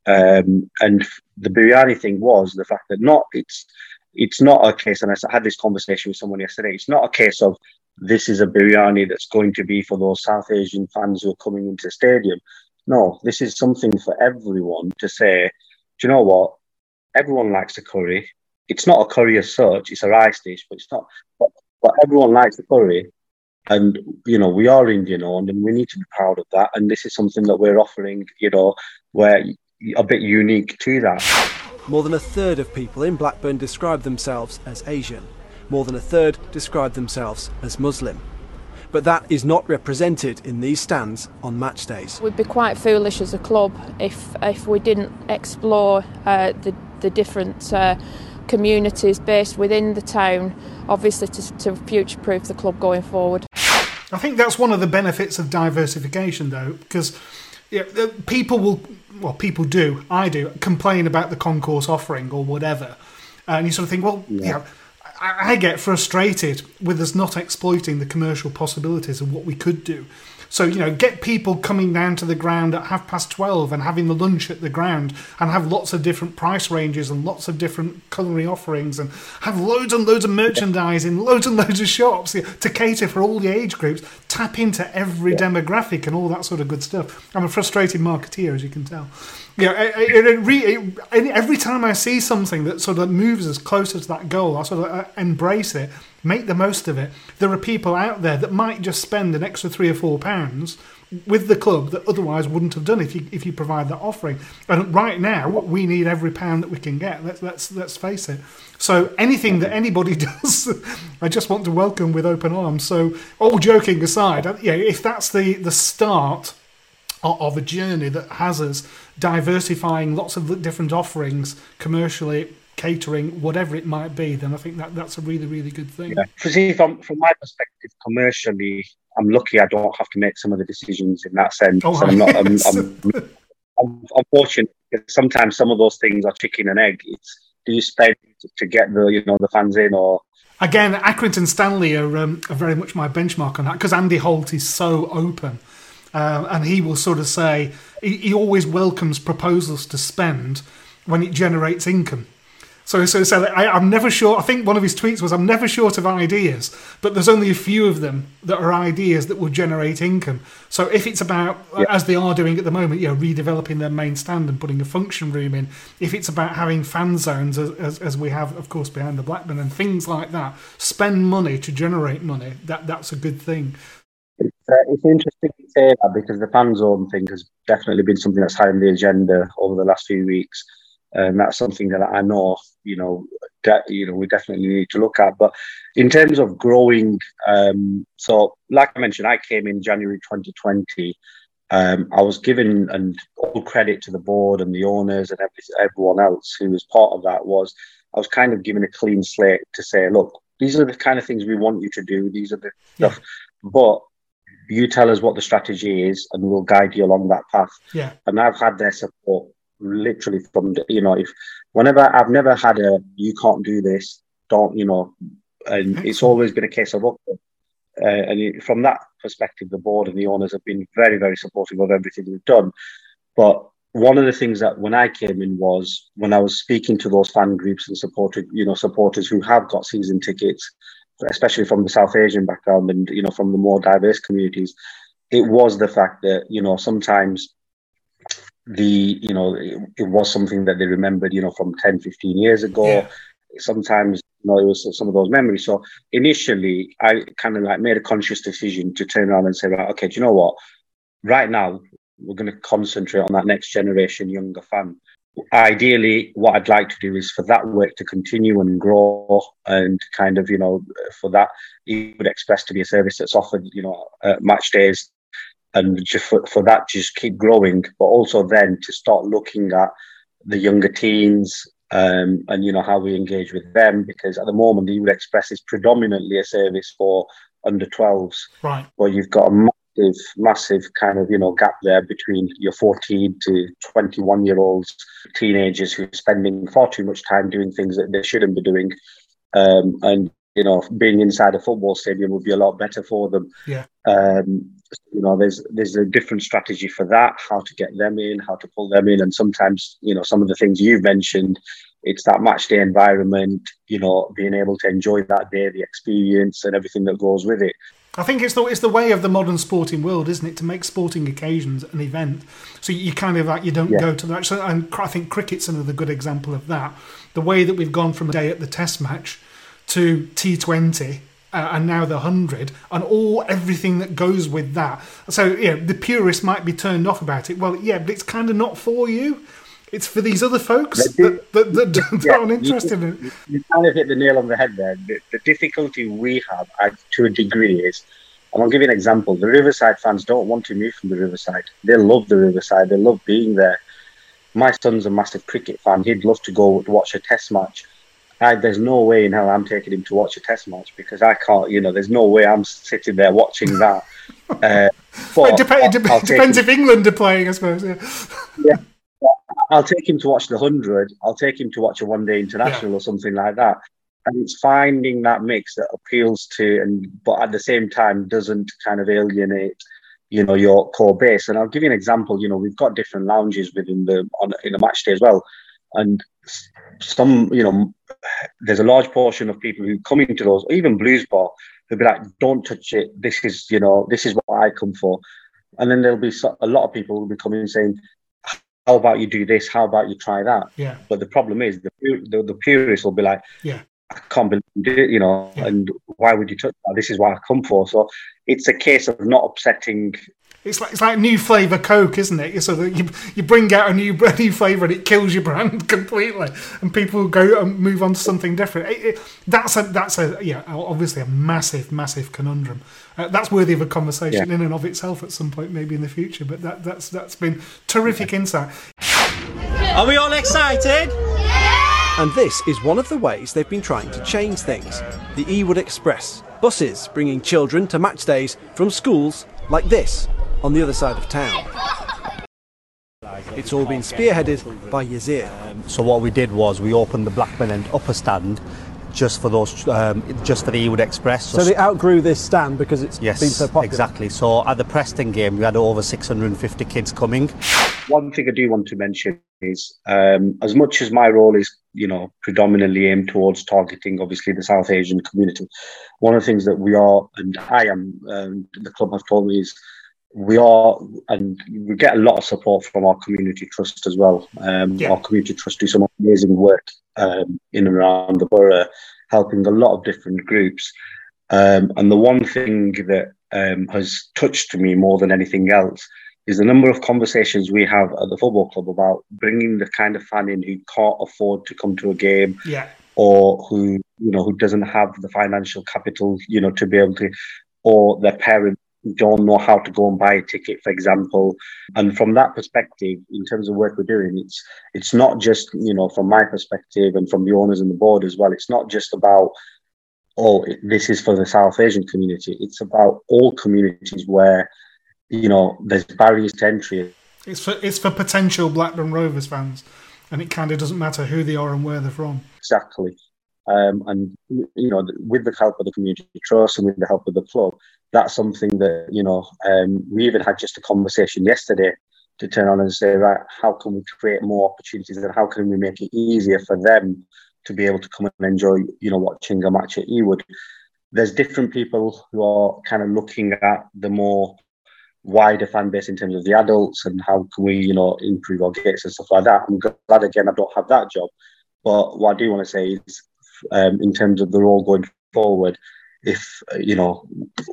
Um, and the biryani thing was the fact that not it's it's not a case, and I had this conversation with someone yesterday, it's not a case of this is a biryani that's going to be for those South Asian fans who are coming into the stadium. No, this is something for everyone to say, do you know what? Everyone likes a curry. It's not a curry as such, it's a rice dish, but it's not, but, but everyone likes the curry. And, you know, we are Indian owned and we need to be proud of that. And this is something that we're offering, you know, where a bit unique to that. More than a third of people in Blackburn describe themselves as Asian. More than a third describe themselves as Muslim. But that is not represented in these stands on match days. We'd be quite foolish as a club if if we didn't explore uh, the, the different uh, communities based within the town, obviously to, to future-proof the club going forward. I think that's one of the benefits of diversification, though, because yeah, people will, well, people do, I do, complain about the concourse offering or whatever. And you sort of think, well, yeah. you know, I, I get frustrated with us not exploiting the commercial possibilities of what we could do. So, you know, get people coming down to the ground at half past twelve and having the lunch at the ground and have lots of different price ranges and lots of different culinary offerings and have loads and loads of merchandise in loads and loads of shops to cater for all the age groups, tap into every yeah. demographic and all that sort of good stuff. I'm a frustrated marketeer, as you can tell. Yeah, it, it, it, it, every time I see something that sort of moves us closer to that goal, I sort of embrace it, make the most of it. There are people out there that might just spend an extra three or four pounds with the club that otherwise wouldn't have done if you if you provide that offering. And right now, we need every pound that we can get. Let's let's let's face it. So anything that anybody does, I just want to welcome with open arms. So all joking aside, yeah, if that's the the start of a journey that has us diversifying lots of different offerings commercially, catering, whatever it might be, then I think that that's a really, really good thing. Yeah. See, from, from my perspective, commercially, I'm lucky I don't have to make some of the decisions in that sense. Oh, I'm not. I'm, I'm, I'm, I'm fortunate because sometimes some of those things are chicken and egg. It's do you spend to get the you know the fans in or. Again, Accrington Stanley are, um, are very much my benchmark on that because Andy Holt is so open. Uh, and he will sort of say, he, he always welcomes proposals to spend when it generates income. So, so, so I, I'm never sure, I think one of his tweets was, I'm never short of ideas, but there's only a few of them that are ideas that will generate income. So if it's about, yeah. as they are doing at the moment, you know, redeveloping their main stand and putting a function room in, if it's about having fan zones, as, as, as we have, of course, behind the Blackburn and things like that, spend money to generate money, that that's a good thing. It's, uh, it's interesting to say that because the fan zone thing has definitely been something that's high on the agenda over the last few weeks. And that's something that I know, you know, de- you know, we definitely need to look at. But in terms of growing, um, so like I mentioned, I came in January twenty twenty. Um, I was given, and all credit to the board and the owners and every, everyone else who was part of that, was I was kind of given a clean slate to say, look, these are the kind of things we want you to do. These are the yeah. stuff. But you tell us what the strategy is and we'll guide you along that path. Yeah. And I've had their support literally from, the, you know, if whenever I've never had a, you can't do this, don't, you know, and Excellent. It's always been a case of, okay. Uh, and it, from that perspective, the board and the owners have been very, very supportive of everything we've done. But one of the things that when I came in was when I was speaking to those fan groups and supported, you know, supporters who have got season tickets, especially from the South Asian background and, you know, from the more diverse communities, it was the fact that, you know, sometimes the, you know, it, it was something that they remembered, you know, from ten, fifteen years ago. Yeah. Sometimes, you know, it was some of those memories. So initially, I kind of like made a conscious decision to turn around and say, right, okay, do you know what? Right now, we're going to concentrate on that next generation younger fan. Ideally, what I'd like to do is for that work to continue and grow and kind of, you know, for that, it would express to be a service that's offered, you know, uh, match days and just for, for that to just keep growing, but also then to start looking at the younger teens, um, and, you know, how we engage with them, because at the moment, the E-Wood Express is predominantly a service for under twelves. Right. Well, you've got a massive, massive kind of, you know, gap there between your fourteen to twenty-one year olds, teenagers who are spending far too much time doing things that they shouldn't be doing. Um, and, you know, being inside a football stadium would be a lot better for them. Yeah. Um, you know, there's there's a different strategy for that, how to get them in, how to pull them in. And sometimes, you know, some of the things you've mentioned, it's that match day environment, you know, being able to enjoy that day, the experience and everything that goes with it. I think it's the it's the way of the modern sporting world, isn't it, to make sporting occasions an event. So you kind of like, you don't Yeah. go to that. So, and I think cricket's another good example of that. The way that we've gone from a day at the Test match to T twenty uh, and now the one hundred and all everything that goes with that. So, yeah, the purists might be turned off about it. Well, yeah, but it's kind of not for you. It's for these other folks that, that, that, that Yeah, aren't interested you, in it. You kind of hit the nail on the head there. The, the difficulty we have, uh, to a degree, is, and I'll give you an example. The Riverside fans don't want to move from the Riverside. They love the Riverside. They love being there. My son's a massive cricket fan. He'd love to go watch a Test match. I, there's no way in hell I'm taking him to watch a Test match because I can't. You know, there's no way I'm sitting there watching that. Uh, Well, it, dep- it dep- I'll take depends him- if England are playing, I suppose. Yeah. Yeah. I'll take him to watch the hundred. I'll take him to watch a one-day international or something like that. And it's finding that mix that appeals to, and but at the same time doesn't kind of alienate, you know, your core base. And I'll give you an example. You know, we've got different lounges within the on in the match day as well, and some, you know, there's a large portion of people who come into those, even Blues Bar, who'll be like, "Don't touch it. This is, you know, this is what I come for." And then there'll be so, a lot of people who'll be coming and saying, "How about you do this? How about you try that?" Yeah. But the problem is the the, the purists will be like, Yeah. "I can't believe you did it, you know, and why would you touch that? This is what I come for." So it's a case of not upsetting. It's like it's like new flavour Coke, isn't it? So that you you bring out a new a new flavour and it kills your brand completely, and people go and move on to something different. It, it, that's a that's a yeah, obviously a massive massive conundrum. Uh, that's worthy of a conversation Yeah. in and of itself at some point, maybe in the future. But that that's that's been terrific insight. Are we all excited? And this is one of the ways they've been trying to change things. The E-Wood Express. Buses bringing children to match days from schools like this on the other side of town. It's all been spearheaded by Yazir. So what we did was we opened the Blackburn and upper stand just for those, um, just for the E-Wood Express. So they outgrew this stand because it's yes, been so popular. exactly. So at the Preston game, we had over six hundred fifty kids coming. One thing I do want to mention is, um, as much as my role is, you know, predominantly aimed towards targeting, obviously, the South Asian community, one of the things that we are, and I am, um, the club have told me is, we are, and we get a lot of support from our community trust as well. Um, Yeah. Our community trust do some amazing work um, in and around the borough, helping a lot of different groups. Um, and the one thing that um, has touched me more than anything else is the number of conversations we have at the football club about bringing the kind of fan in who can't afford to come to a game, Yeah. or who, you know, who doesn't have the financial capital, you know, to be able to, or their parents don't know how to go and buy a ticket, for example. And from that perspective, in terms of work we're doing, it's it's not just, you know, from my perspective and from the owners and the board as well, it's not just about, oh, this is for the South Asian community. It's about all communities where, you know, there's barriers to entry. It's for it's for potential Blackburn Rovers fans, and it kind of doesn't matter who they are and where they're from. Exactly. Um, and, you know, with the help of the community trust and with the help of the club, that's something that, you know, um, we even had just a conversation yesterday to turn on and say, right, how can we create more opportunities and how can we make it easier for them to be able to come and enjoy, you know, watching a match at E-Wood. There's different people who are kind of looking at the more wider fan base in terms of the adults and how can we, you know, improve our gates and stuff like that. I'm glad, again, I don't have that job. But what I do want to say is, um, in terms of the role going forward, if, uh, you know,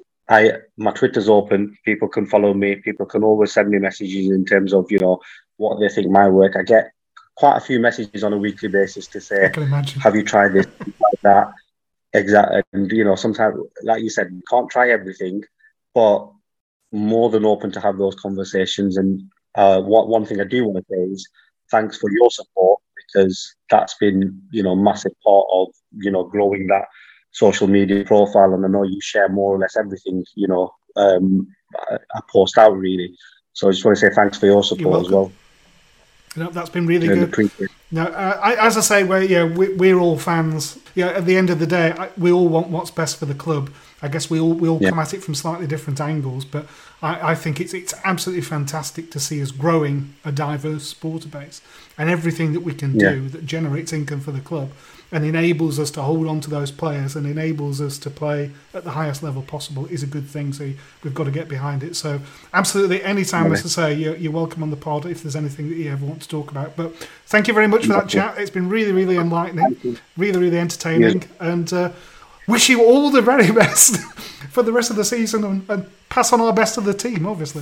I my Twitter's open, people can follow me, people can always send me messages in terms of, you know, what they think my work. I get quite a few messages on a weekly basis to say, have you tried this, like that? Exactly. And, you know, sometimes, like you said, you can't try everything, but more than open to have those conversations. And uh, what one thing I do want to say is thanks for your support. because that's been, you know, massive part of, you know, growing that social media profile. And I know you share more or less everything, you know, um, I, I post out really. So I just want to say thanks for your support as well. No, that's been really Really good. appreciate it. No, uh, I, as I say, we're, yeah, we, we're all fans. Yeah, at the end of the day, I, we all want what's best for the club. I guess we all we all Yeah. come at it from slightly different angles, but I, I think it's it's absolutely fantastic to see us growing a diverse supporter base and everything that we can Yeah. do that generates income for the club and enables us to hold on to those players and enables us to play at the highest level possible is a good thing. So we've got to get behind it. So absolutely, anytime, Lovely. as I say, you're, you're welcome on the pod if there's anything that you ever want to talk about. But thank you very much for that chat. It's been really, really enlightening, really, really entertaining, Yes. and uh, wish you all the very best for the rest of the season and, and pass on our best to the team, obviously.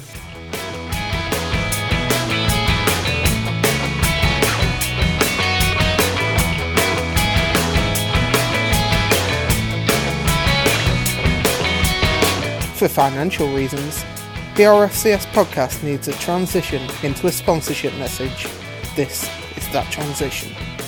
For financial reasons, B R F C S podcast needs a transition into a sponsorship message. This is that transition.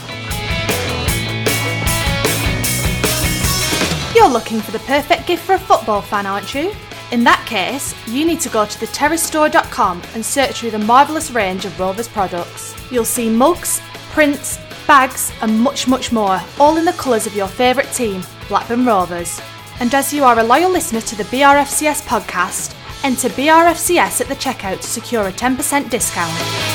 You're looking for the perfect gift for a football fan, aren't you? In that case, you need to go to the terrace store dot com and search through the marvellous range of Rovers products. You'll see mugs, prints, bags and much, much more, all in the colours of your favourite team, Blackburn Rovers. And as you are a loyal listener to the B R F C S podcast, enter B R F C S at the checkout to secure a ten percent discount.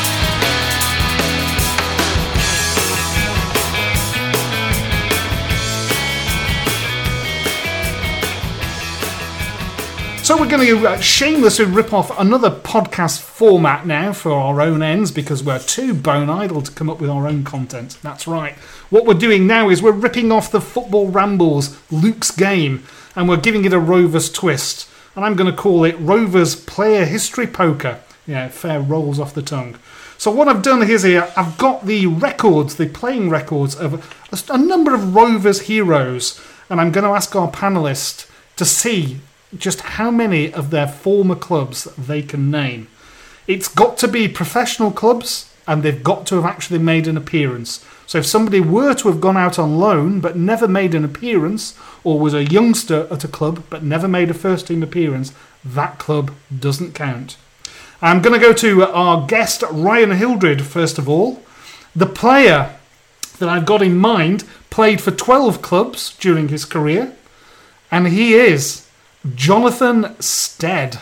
So we're going to uh, shamelessly rip off another podcast format now for our own ends because we're too bone idle to come up with our own content. That's right. What we're doing now is we're ripping off the Football Rambles Luke's Game and we're giving it a Rovers twist. And I'm going to call it Rovers Player History Poker. Yeah, fair rolls off the tongue. So what I've done is here, I've got the records, the playing records of a, a number of Rovers heroes. And I'm going to ask our panellists to see just how many of their former clubs they can name. It's got to be professional clubs and they've got to have actually made an appearance. So if somebody were to have gone out on loan but never made an appearance or was a youngster at a club but never made a first team appearance, that club doesn't count. I'm going to go to our guest Ryan Hildred first of all. The player that I've got in mind played for twelve clubs during his career and he is Jonathan Stead.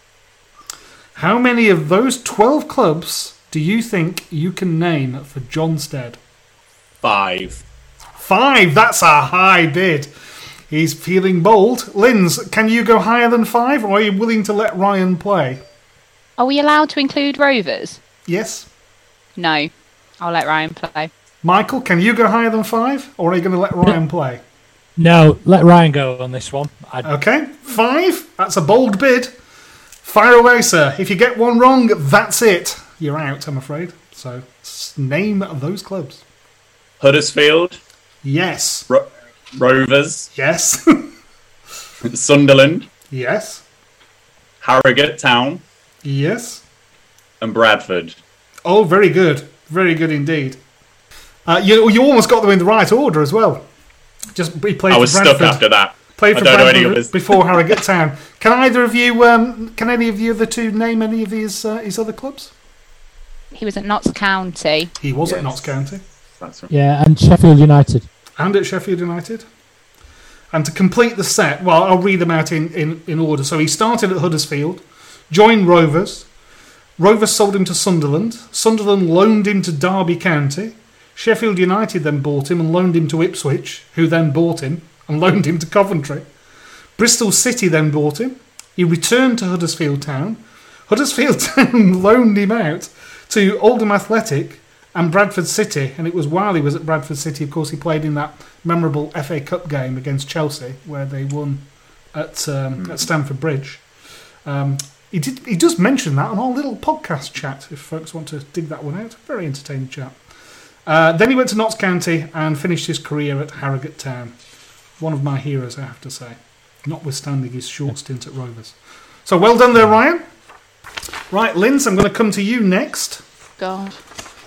How many of those twelve clubs do you think you can name for John Stead? Five. Five, that's a high bid. He's feeling bold. Linz, can you go higher than five or are you willing to let Ryan play? Are we allowed to include Rovers? Yes. No. I'll let Ryan play. Michael, can you go higher than five or are you going to let Ryan play? No, let Ryan go on this one. I'd... Okay, five. That's a bold bid. Fire away, sir. If you get one wrong, that's it. You're out, I'm afraid. So, name those clubs. Huddersfield. Yes. Ro- Rovers. Yes. Sunderland. Yes. Harrogate Town. Yes. And Bradford. Oh, very good. Very good indeed. Uh, you you almost got them in the right order as well. Just he played I was for Bradford. stuck after that. Played for I don't know any Bradford others. before Harrogate Town. Can either of you, um, can any of you the two name any of his uh, his other clubs? He was at Notts County. He was Yes. at Notts County. That's right. Yeah, and Sheffield United. And at Sheffield United. And to complete the set, well, I'll read them out in, in, in order. So he started at Huddersfield, joined Rovers. Rovers sold him to Sunderland. Sunderland loaned him to Derby County. Sheffield United then bought him and loaned him to Ipswich, who then bought him and loaned him to Coventry. Bristol City then bought him. He returned to Huddersfield Town. Huddersfield Town loaned him out to Oldham Athletic and Bradford City, and it was while he was at Bradford City, of course, he played in that memorable F A Cup game against Chelsea, where they won at um, at Stamford Bridge. Um, he did. He does mention that on our little podcast chat, if folks want to dig that one out. Very entertaining chat. Uh, then he went to Notts County and finished his career at Harrogate Town. One of my heroes, I have to say, notwithstanding his short stint at Rovers. So well done there, Ryan. Right, Linz, I'm going to come to you next. God.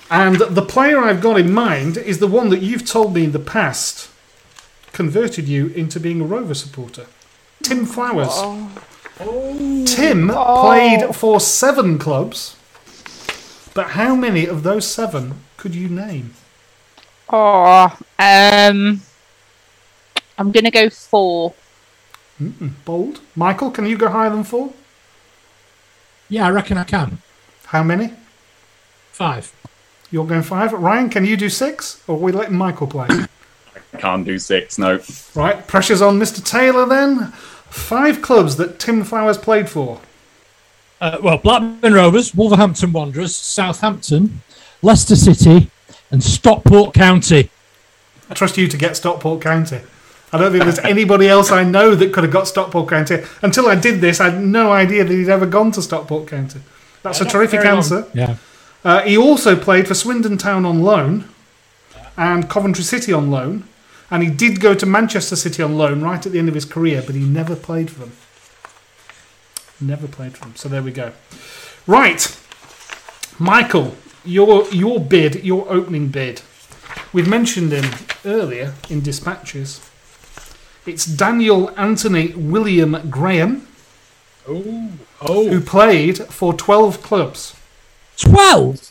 And the player I've got in mind is the one that you've told me in the past converted you into being a Rover supporter. Tim Flowers. Oh. Tim Oh. played for seven clubs, but how many of those seven could you name? Oh, um, I'm going to go four. Mm-mm, bold. Michael, can you go higher than four? Yeah, I reckon I can. How many? Five. You're going five. Ryan, can you do six? Or are we letting Michael play? I can't do six, no. Right, pressure's on Mister Taylor then. Five clubs that Tim Flowers played for. Uh, well, Blackburn Rovers, Wolverhampton Wanderers, Southampton, Leicester City, and Stockport County. I trust you to get Stockport County. I don't think there's anybody else I know that could have got Stockport County. Until I did this, I had no idea that he'd ever gone to Stockport County. That's Yeah, a terrific very long. answer. Yeah. Uh, he also played for Swindon Town on loan and Coventry City on loan. And he did go to Manchester City on loan right at the end of his career, but he never played for them. Never played for them. So there we go. Right. Michael, your your bid, your opening bid. We've mentioned him earlier in dispatches. It's Daniel Anthony William Graham, oh, oh. who played for twelve clubs. twelve?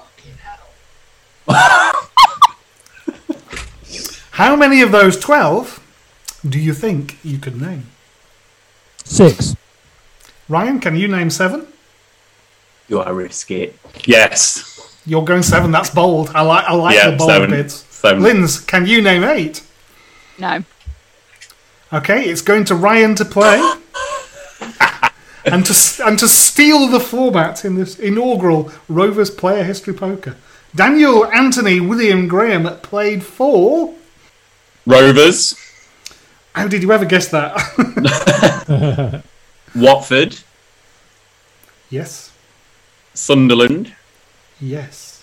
How many of those twelve do you think you could name? Six. Ryan, can you name seven? Do I risk it? Yes. You're going seven. That's bold. I like. I like Yeah, the bold seven. bids. Seven. Linz, can you name eight? No. Okay, it's going to Ryan to play, and to and to steal the format in this inaugural Rovers Player History Poker. Daniel Anthony William Graham played for Rovers. How did you ever guess that? Watford. Yes. Sunderland. Yes.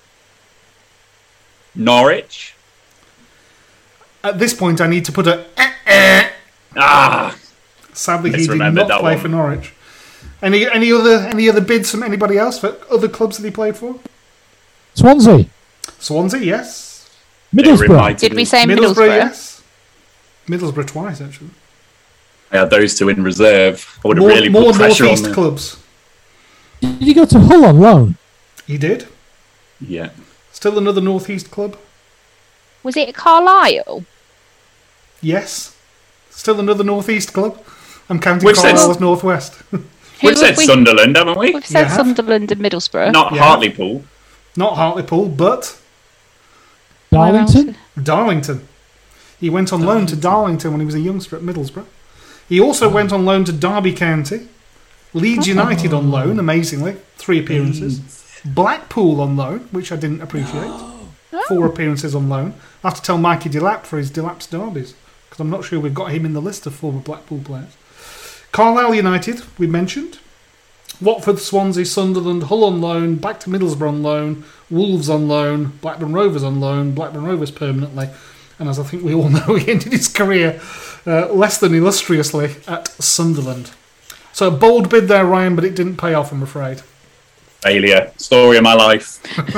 Norwich. At this point, I need to put a. Eh, eh. Ah. Sadly, he did Misremembered not that play one. for Norwich. Any any other any other bids from anybody else for other clubs that he played for? Swansea. Swansea, yes. Middlesbrough. Did we say Middlesbrough? Middlesbrough? Yes. Middlesbrough twice, actually. I had those two in reserve. I would have More, really more put pressure on northeast them. clubs. Did you go to Hull on loan? He did. Yeah. Still another northeast club. Was it Carlisle? Yes. Still another northeast club. I'm counting We've said- Carlisle as northwest. We've said have we- Sunderland, haven't we? We've said Yeah. Sunderland and Middlesbrough. Not Yeah. Hartlepool. Not Hartlepool, but Darlington? Darlington. He went on loan to Darlington when he was a youngster at Middlesbrough. He also went on loan to Derby County. Leeds United on loan, amazingly. Three appearances. Blackpool on loan, which I didn't appreciate. Four appearances on loan. I have to tell Mikey Delap for his Delap's derbies, because I'm not sure we've got him in the list of former Blackpool players. Carlisle United, we mentioned. Watford, Swansea, Sunderland, Hull on loan, back to Middlesbrough on loan, Wolves on loan, Blackburn Rovers on loan, Blackburn Rovers permanently. And as I think we all know, he ended his career uh, less than illustriously at Sunderland. So a bold bid there, Ryan, but it didn't pay off, I'm afraid. Failure. Story of my life.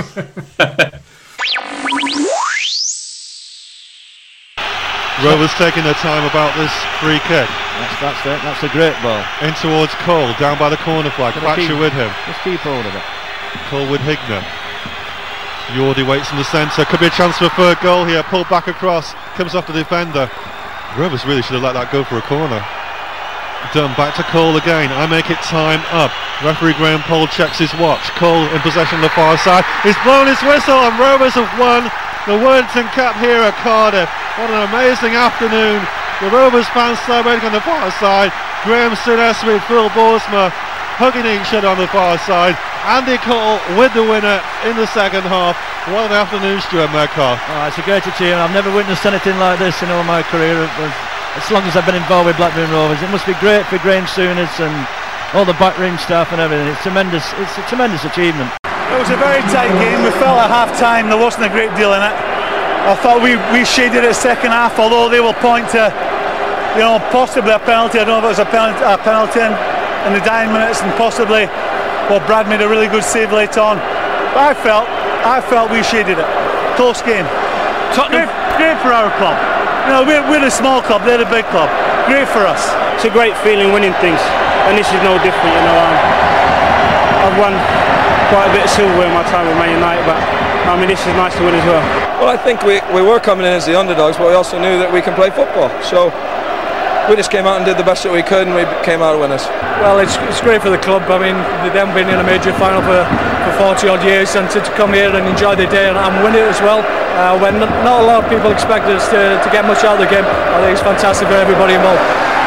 Rovers taking their time about this free kick. That's that's it. That's a great ball. In towards Cole, down by the corner flag. Gotta Thatcher keep- with him. Just keep hold of it. Cole with Higner. Yordi waits in the centre. Could be a chance for a third goal here. Pulled back across. Comes off the defender. Rovers really should have let that go for a corner. Done. Back to Cole again. I make it time up. Referee Graham Poll checks his watch. Cole in possession on the far side. He's blown his whistle and Rovers have won the Worthington Cup here at Cardiff. What an amazing afternoon. The Rovers fans celebrating on the far side. Graham Sinesmith, Phil Borsma hugging each other on the far side. Andy Cole with the winner in the second half. What an afternoon, Stuart Metcalf. Oh, it's a great achievement. I've never witnessed anything like this in all my career. As, as long as I've been involved with Blackburn Rovers, it must be great for Graham Souness and all the backroom staff and everything. It's tremendous. It's a tremendous achievement. It was a very tight game. We felt at half time there wasn't a great deal in it. I thought we, we shaded it second half, although they will point to, you know, possibly a penalty. I don't know if it was a penalty, a penalty in, in the dying minutes, and possibly, well, Brad made a really good save late on. But I felt I felt we shaded it. Close game. Tottenham. Great, great for our club. You know, we're, we're a small club, they're a big club. Great for us. It's a great feeling winning things, and this is no different. You know, um, I've won quite a bit of silver in my time with Man United, but I mean, this is nice to win as well. Well, I think we, we were coming in as the underdogs, but we also knew that we can play football. So we just came out and did the best that we could, and we came out winners. Well, it's, it's great for the club. I mean, they haven't been in a major final for, for forty odd years, and to, to come here and enjoy the day and, and win it as well, uh, when not, not a lot of people expected us to, to get much out of the game. I think it's fantastic for everybody involved.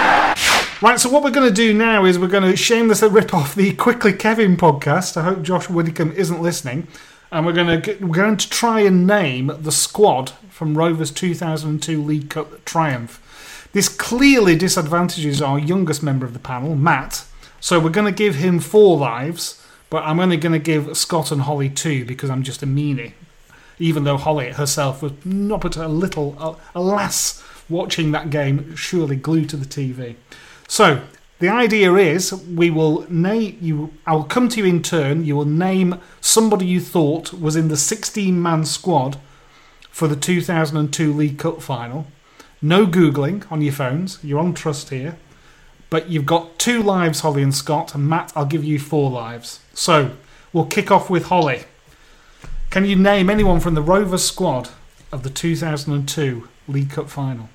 Right, so what we're going to do now is we're going to shamelessly rip off the Quickly Kevin podcast. I hope Josh Widdicombe isn't listening. And we're going to we're going to try and name the squad from Rovers' two thousand two League Cup triumph. This clearly disadvantages our youngest member of the panel, Matt. So we're going to give him four lives, but I'm only going to give Scott and Holly two because I'm just a meanie. Even though Holly herself was not but a little, uh, alas, watching that game, surely glued to the T V. So the idea is we will name you. I will come to you in turn. You will name somebody you thought was in the sixteen-man squad for the two thousand two League Cup final. No Googling on your phones. You're on trust here. But you've got two lives, Holly and Scott. And Matt, I'll give you four lives. So we'll kick off with Holly. Can you name anyone from the Rovers squad of the two thousand two League Cup final?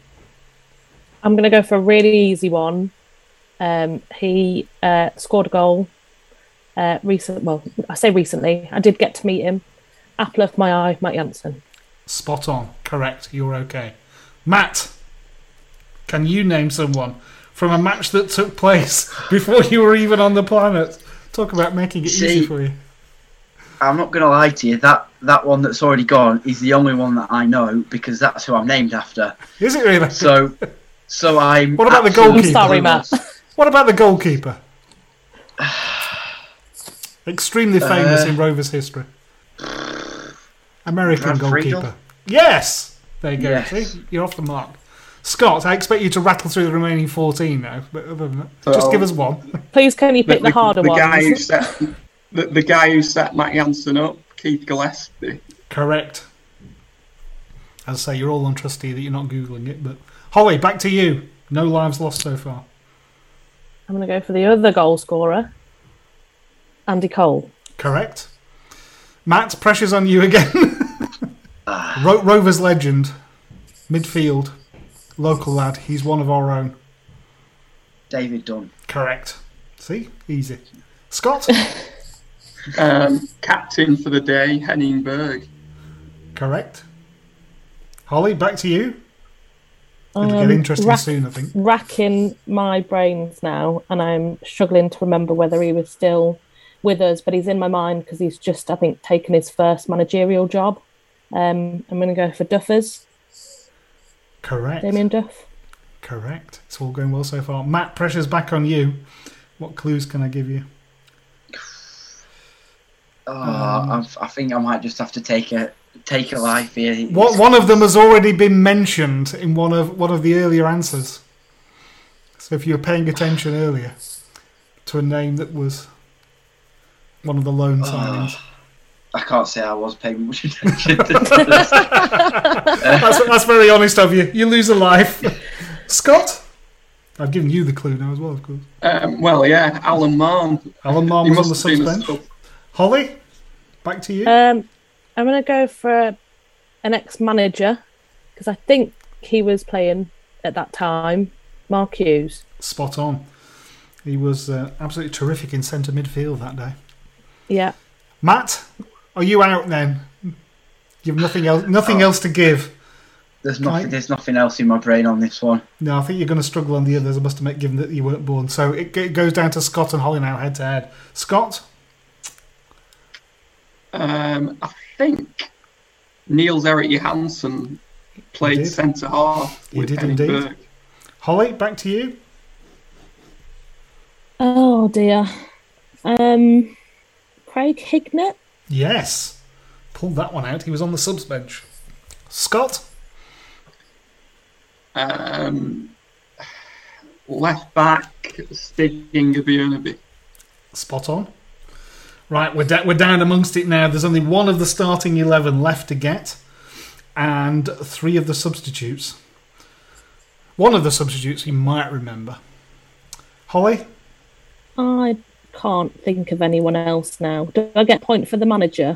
I'm going to go for a really easy one. Um, he uh, scored a goal uh, recent. Well, I say recently. I did get to meet him. Apple of my eye, Matt Jansen. Spot on. Correct. You're okay. Matt, can you name someone from a match that took place before you were even on the planet? Talk about making it See, easy for you. I'm not going to lie to you. That that one that's already gone is the only one that I know because that's who I'm named after. Is it really? So, so I'm. What about the absolutely goalkeeper? I'm sorry, Matt. What about the goalkeeper? Extremely famous Uh, in Rovers history. American Brad goalkeeper. Friedel? Yes! There you go. Yes. See? You're off the mark. Scott, I expect you to rattle through the remaining fourteen now. But other than that, So- just give us one. Please, can you pick the, harder the ones? guy who set the, the guy who set Matt Jansen up, Keith Gillespie. Correct. As I say, you're all on trustee that you're not Googling it. But Holly, back to you. No lives lost so far. I'm going to go for the other goal scorer, Andy Cole. Correct. Matt, pressure's on you again. Ro- Rovers legend. Midfield. Local lad. He's one of our own. David Dunn. Correct. See? Easy. Scott? Um, captain for the day, Henning Berg. Correct. Holly, back to you. It'll get Um, interesting rack- soon, I think. Racking my brains now, and I'm struggling to remember whether he was still with us, but he's in my mind because he's just, I think, taken his first managerial job. Um, I'm going to go for Duffers. Correct. Damien Duff. Correct. It's all going well so far. Matt, pressure's back on you. What clues can I give you? Oh, Um, I've, I think I might just have to take a take a life here. What, one of them has already been mentioned in one of one of the earlier answers. So if you were paying attention earlier to a name that was one of the loan Oh, signings. I can't say I was paying much attention to that's, that's very honest of you. You lose a life. Scott? I've given you the clue now as well, of course. Um, well, yeah, Alan Marn. Alan Marn He was on the must have been a subs bench. sub. Holly? Back to you. Um, I'm going to go for an ex-manager because I think he was playing at that time. Mark Hughes. Spot on. He was uh, absolutely terrific in centre midfield that day. Yeah. Matt, are you out then? You've nothing else, nothing else to give. There's nothing. There's nothing else in my brain on this one. No, I think you're going to struggle on the others. I must admit, given that you weren't born. So it, it goes down to Scott and Holly now, head to head. Scott, Um, I think Niels Erik Johansson played did. centre half He with did Henning indeed. Berg. Holly, back to you. Oh dear. Um, Craig Hignett. Yes, pulled that one out. He was on the subs bench. Scott, Um, left back Stig Ingerbjørneby. spot on. Right, we're, da- we're down amongst it now. There's only one of the starting eleven left to get, and three of the substitutes. One of the substitutes you might remember. Holly? I can't think of anyone else now. Do I get a point for the manager?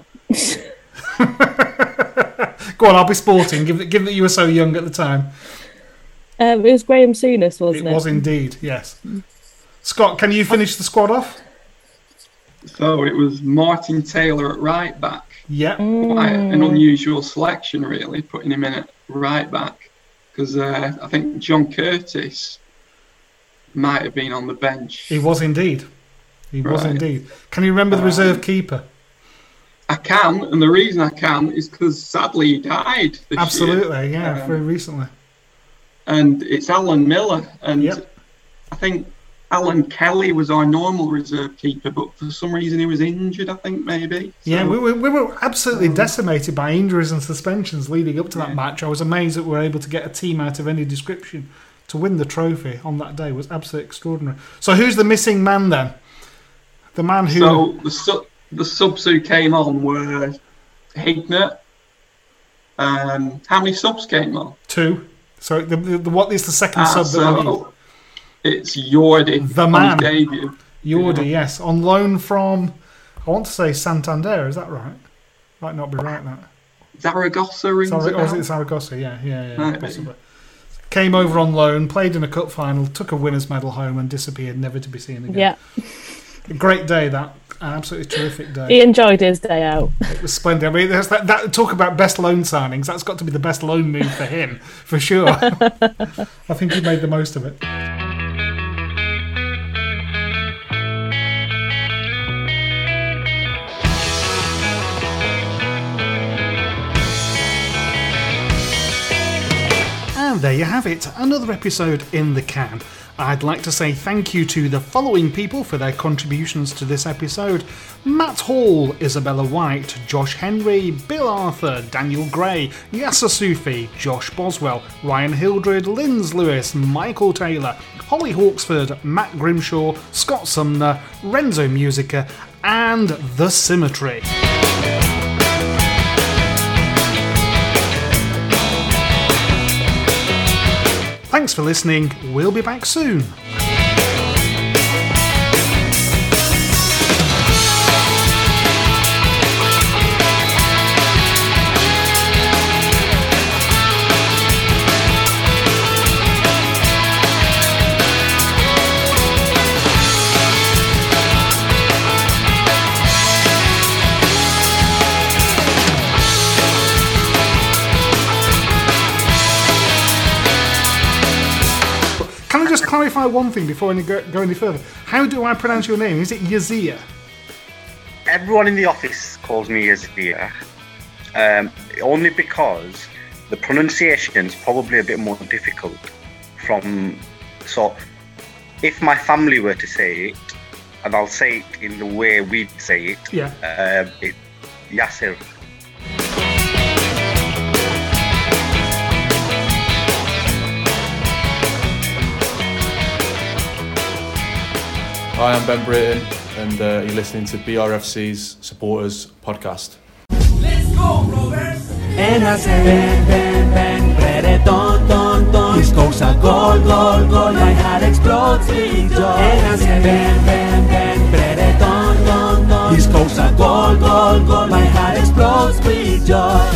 Go on, I'll be sporting, given, given that you were so young at the time. Um, it was Graham Souness, wasn't it? It was indeed, yes. Scott, can you finish the squad off? So it was Martin Taylor at right back. Yeah. Quite an unusual selection, really, putting him in at right back. Because uh, I think John Curtis might have been on the bench. He was indeed. He was Right. indeed. Can you remember the reserve keeper? I can, and the reason I can is because sadly he died this Absolutely, year. yeah, Um, very recently. And it's Alan Miller. And Yep. I think Alan Kelly was our normal reserve keeper, but for some reason he was injured, I think, maybe. Yeah, So- we were, we were absolutely decimated by injuries and suspensions leading up to that match. I was amazed that we were able to get a team out of any description to win the trophy on that day. It was absolutely extraordinary. So who's the missing man then? The man who... So the, su- the subs who came on were Hignett. Um, how many subs came on? Two. So the, the, the, what is the second Ah, sub that we need? so it's Yordi The on man. his debut. Yordi, Yeah. yes. On loan from, I want to say Santander, is that right? Might not be right, that. Zaragoza rings Zara- a or is bell. it Zaragoza? Yeah, yeah, yeah, Might be. possibly. Came over on loan, played in a cup final, took a winner's medal home and disappeared, never to be seen again. Yeah. A great day, that. An absolutely terrific day. He enjoyed his day out. It was splendid. I mean, there's that, that talk about best loan signings. That's got to be the best loan move for him, for sure. I think he made the most of it. And there you have it, another episode in the can. I'd like to say thank you to the following people for their contributions to this episode: Matt Hall, Isabella White, Josh Henry, Bill Arthur, Daniel Gray, Yasser Sufi, Josh Boswell, Ryan Hildred, Linz Lewis, Michael Taylor, Holly Hawksford, Matt Grimshaw, Scott Sumner, Renzo Musica, and The Symmetry. Thanks for listening. We'll be back soon. Can I just clarify one thing before I go, go any further? How do I pronounce your name? Is it Yazia? Everyone in the office calls me Yazia, um, only because the pronunciation is probably a bit more difficult. From so, if my family were to say it, and I'll say it in the way we'd say it, Yeah. um, it Yasser. Hi, I'm Ben Britton, and uh, you're listening to B R F C's Supporters Podcast. En hace ben, ben, ben, reggaeton, ton, ton. This goes a goal, goal, goal. My heart explodes with joy. En hace ben, ben, ben, reggaeton, ton, ton. This goes a goal, goal, goal. My heart explodes with joy.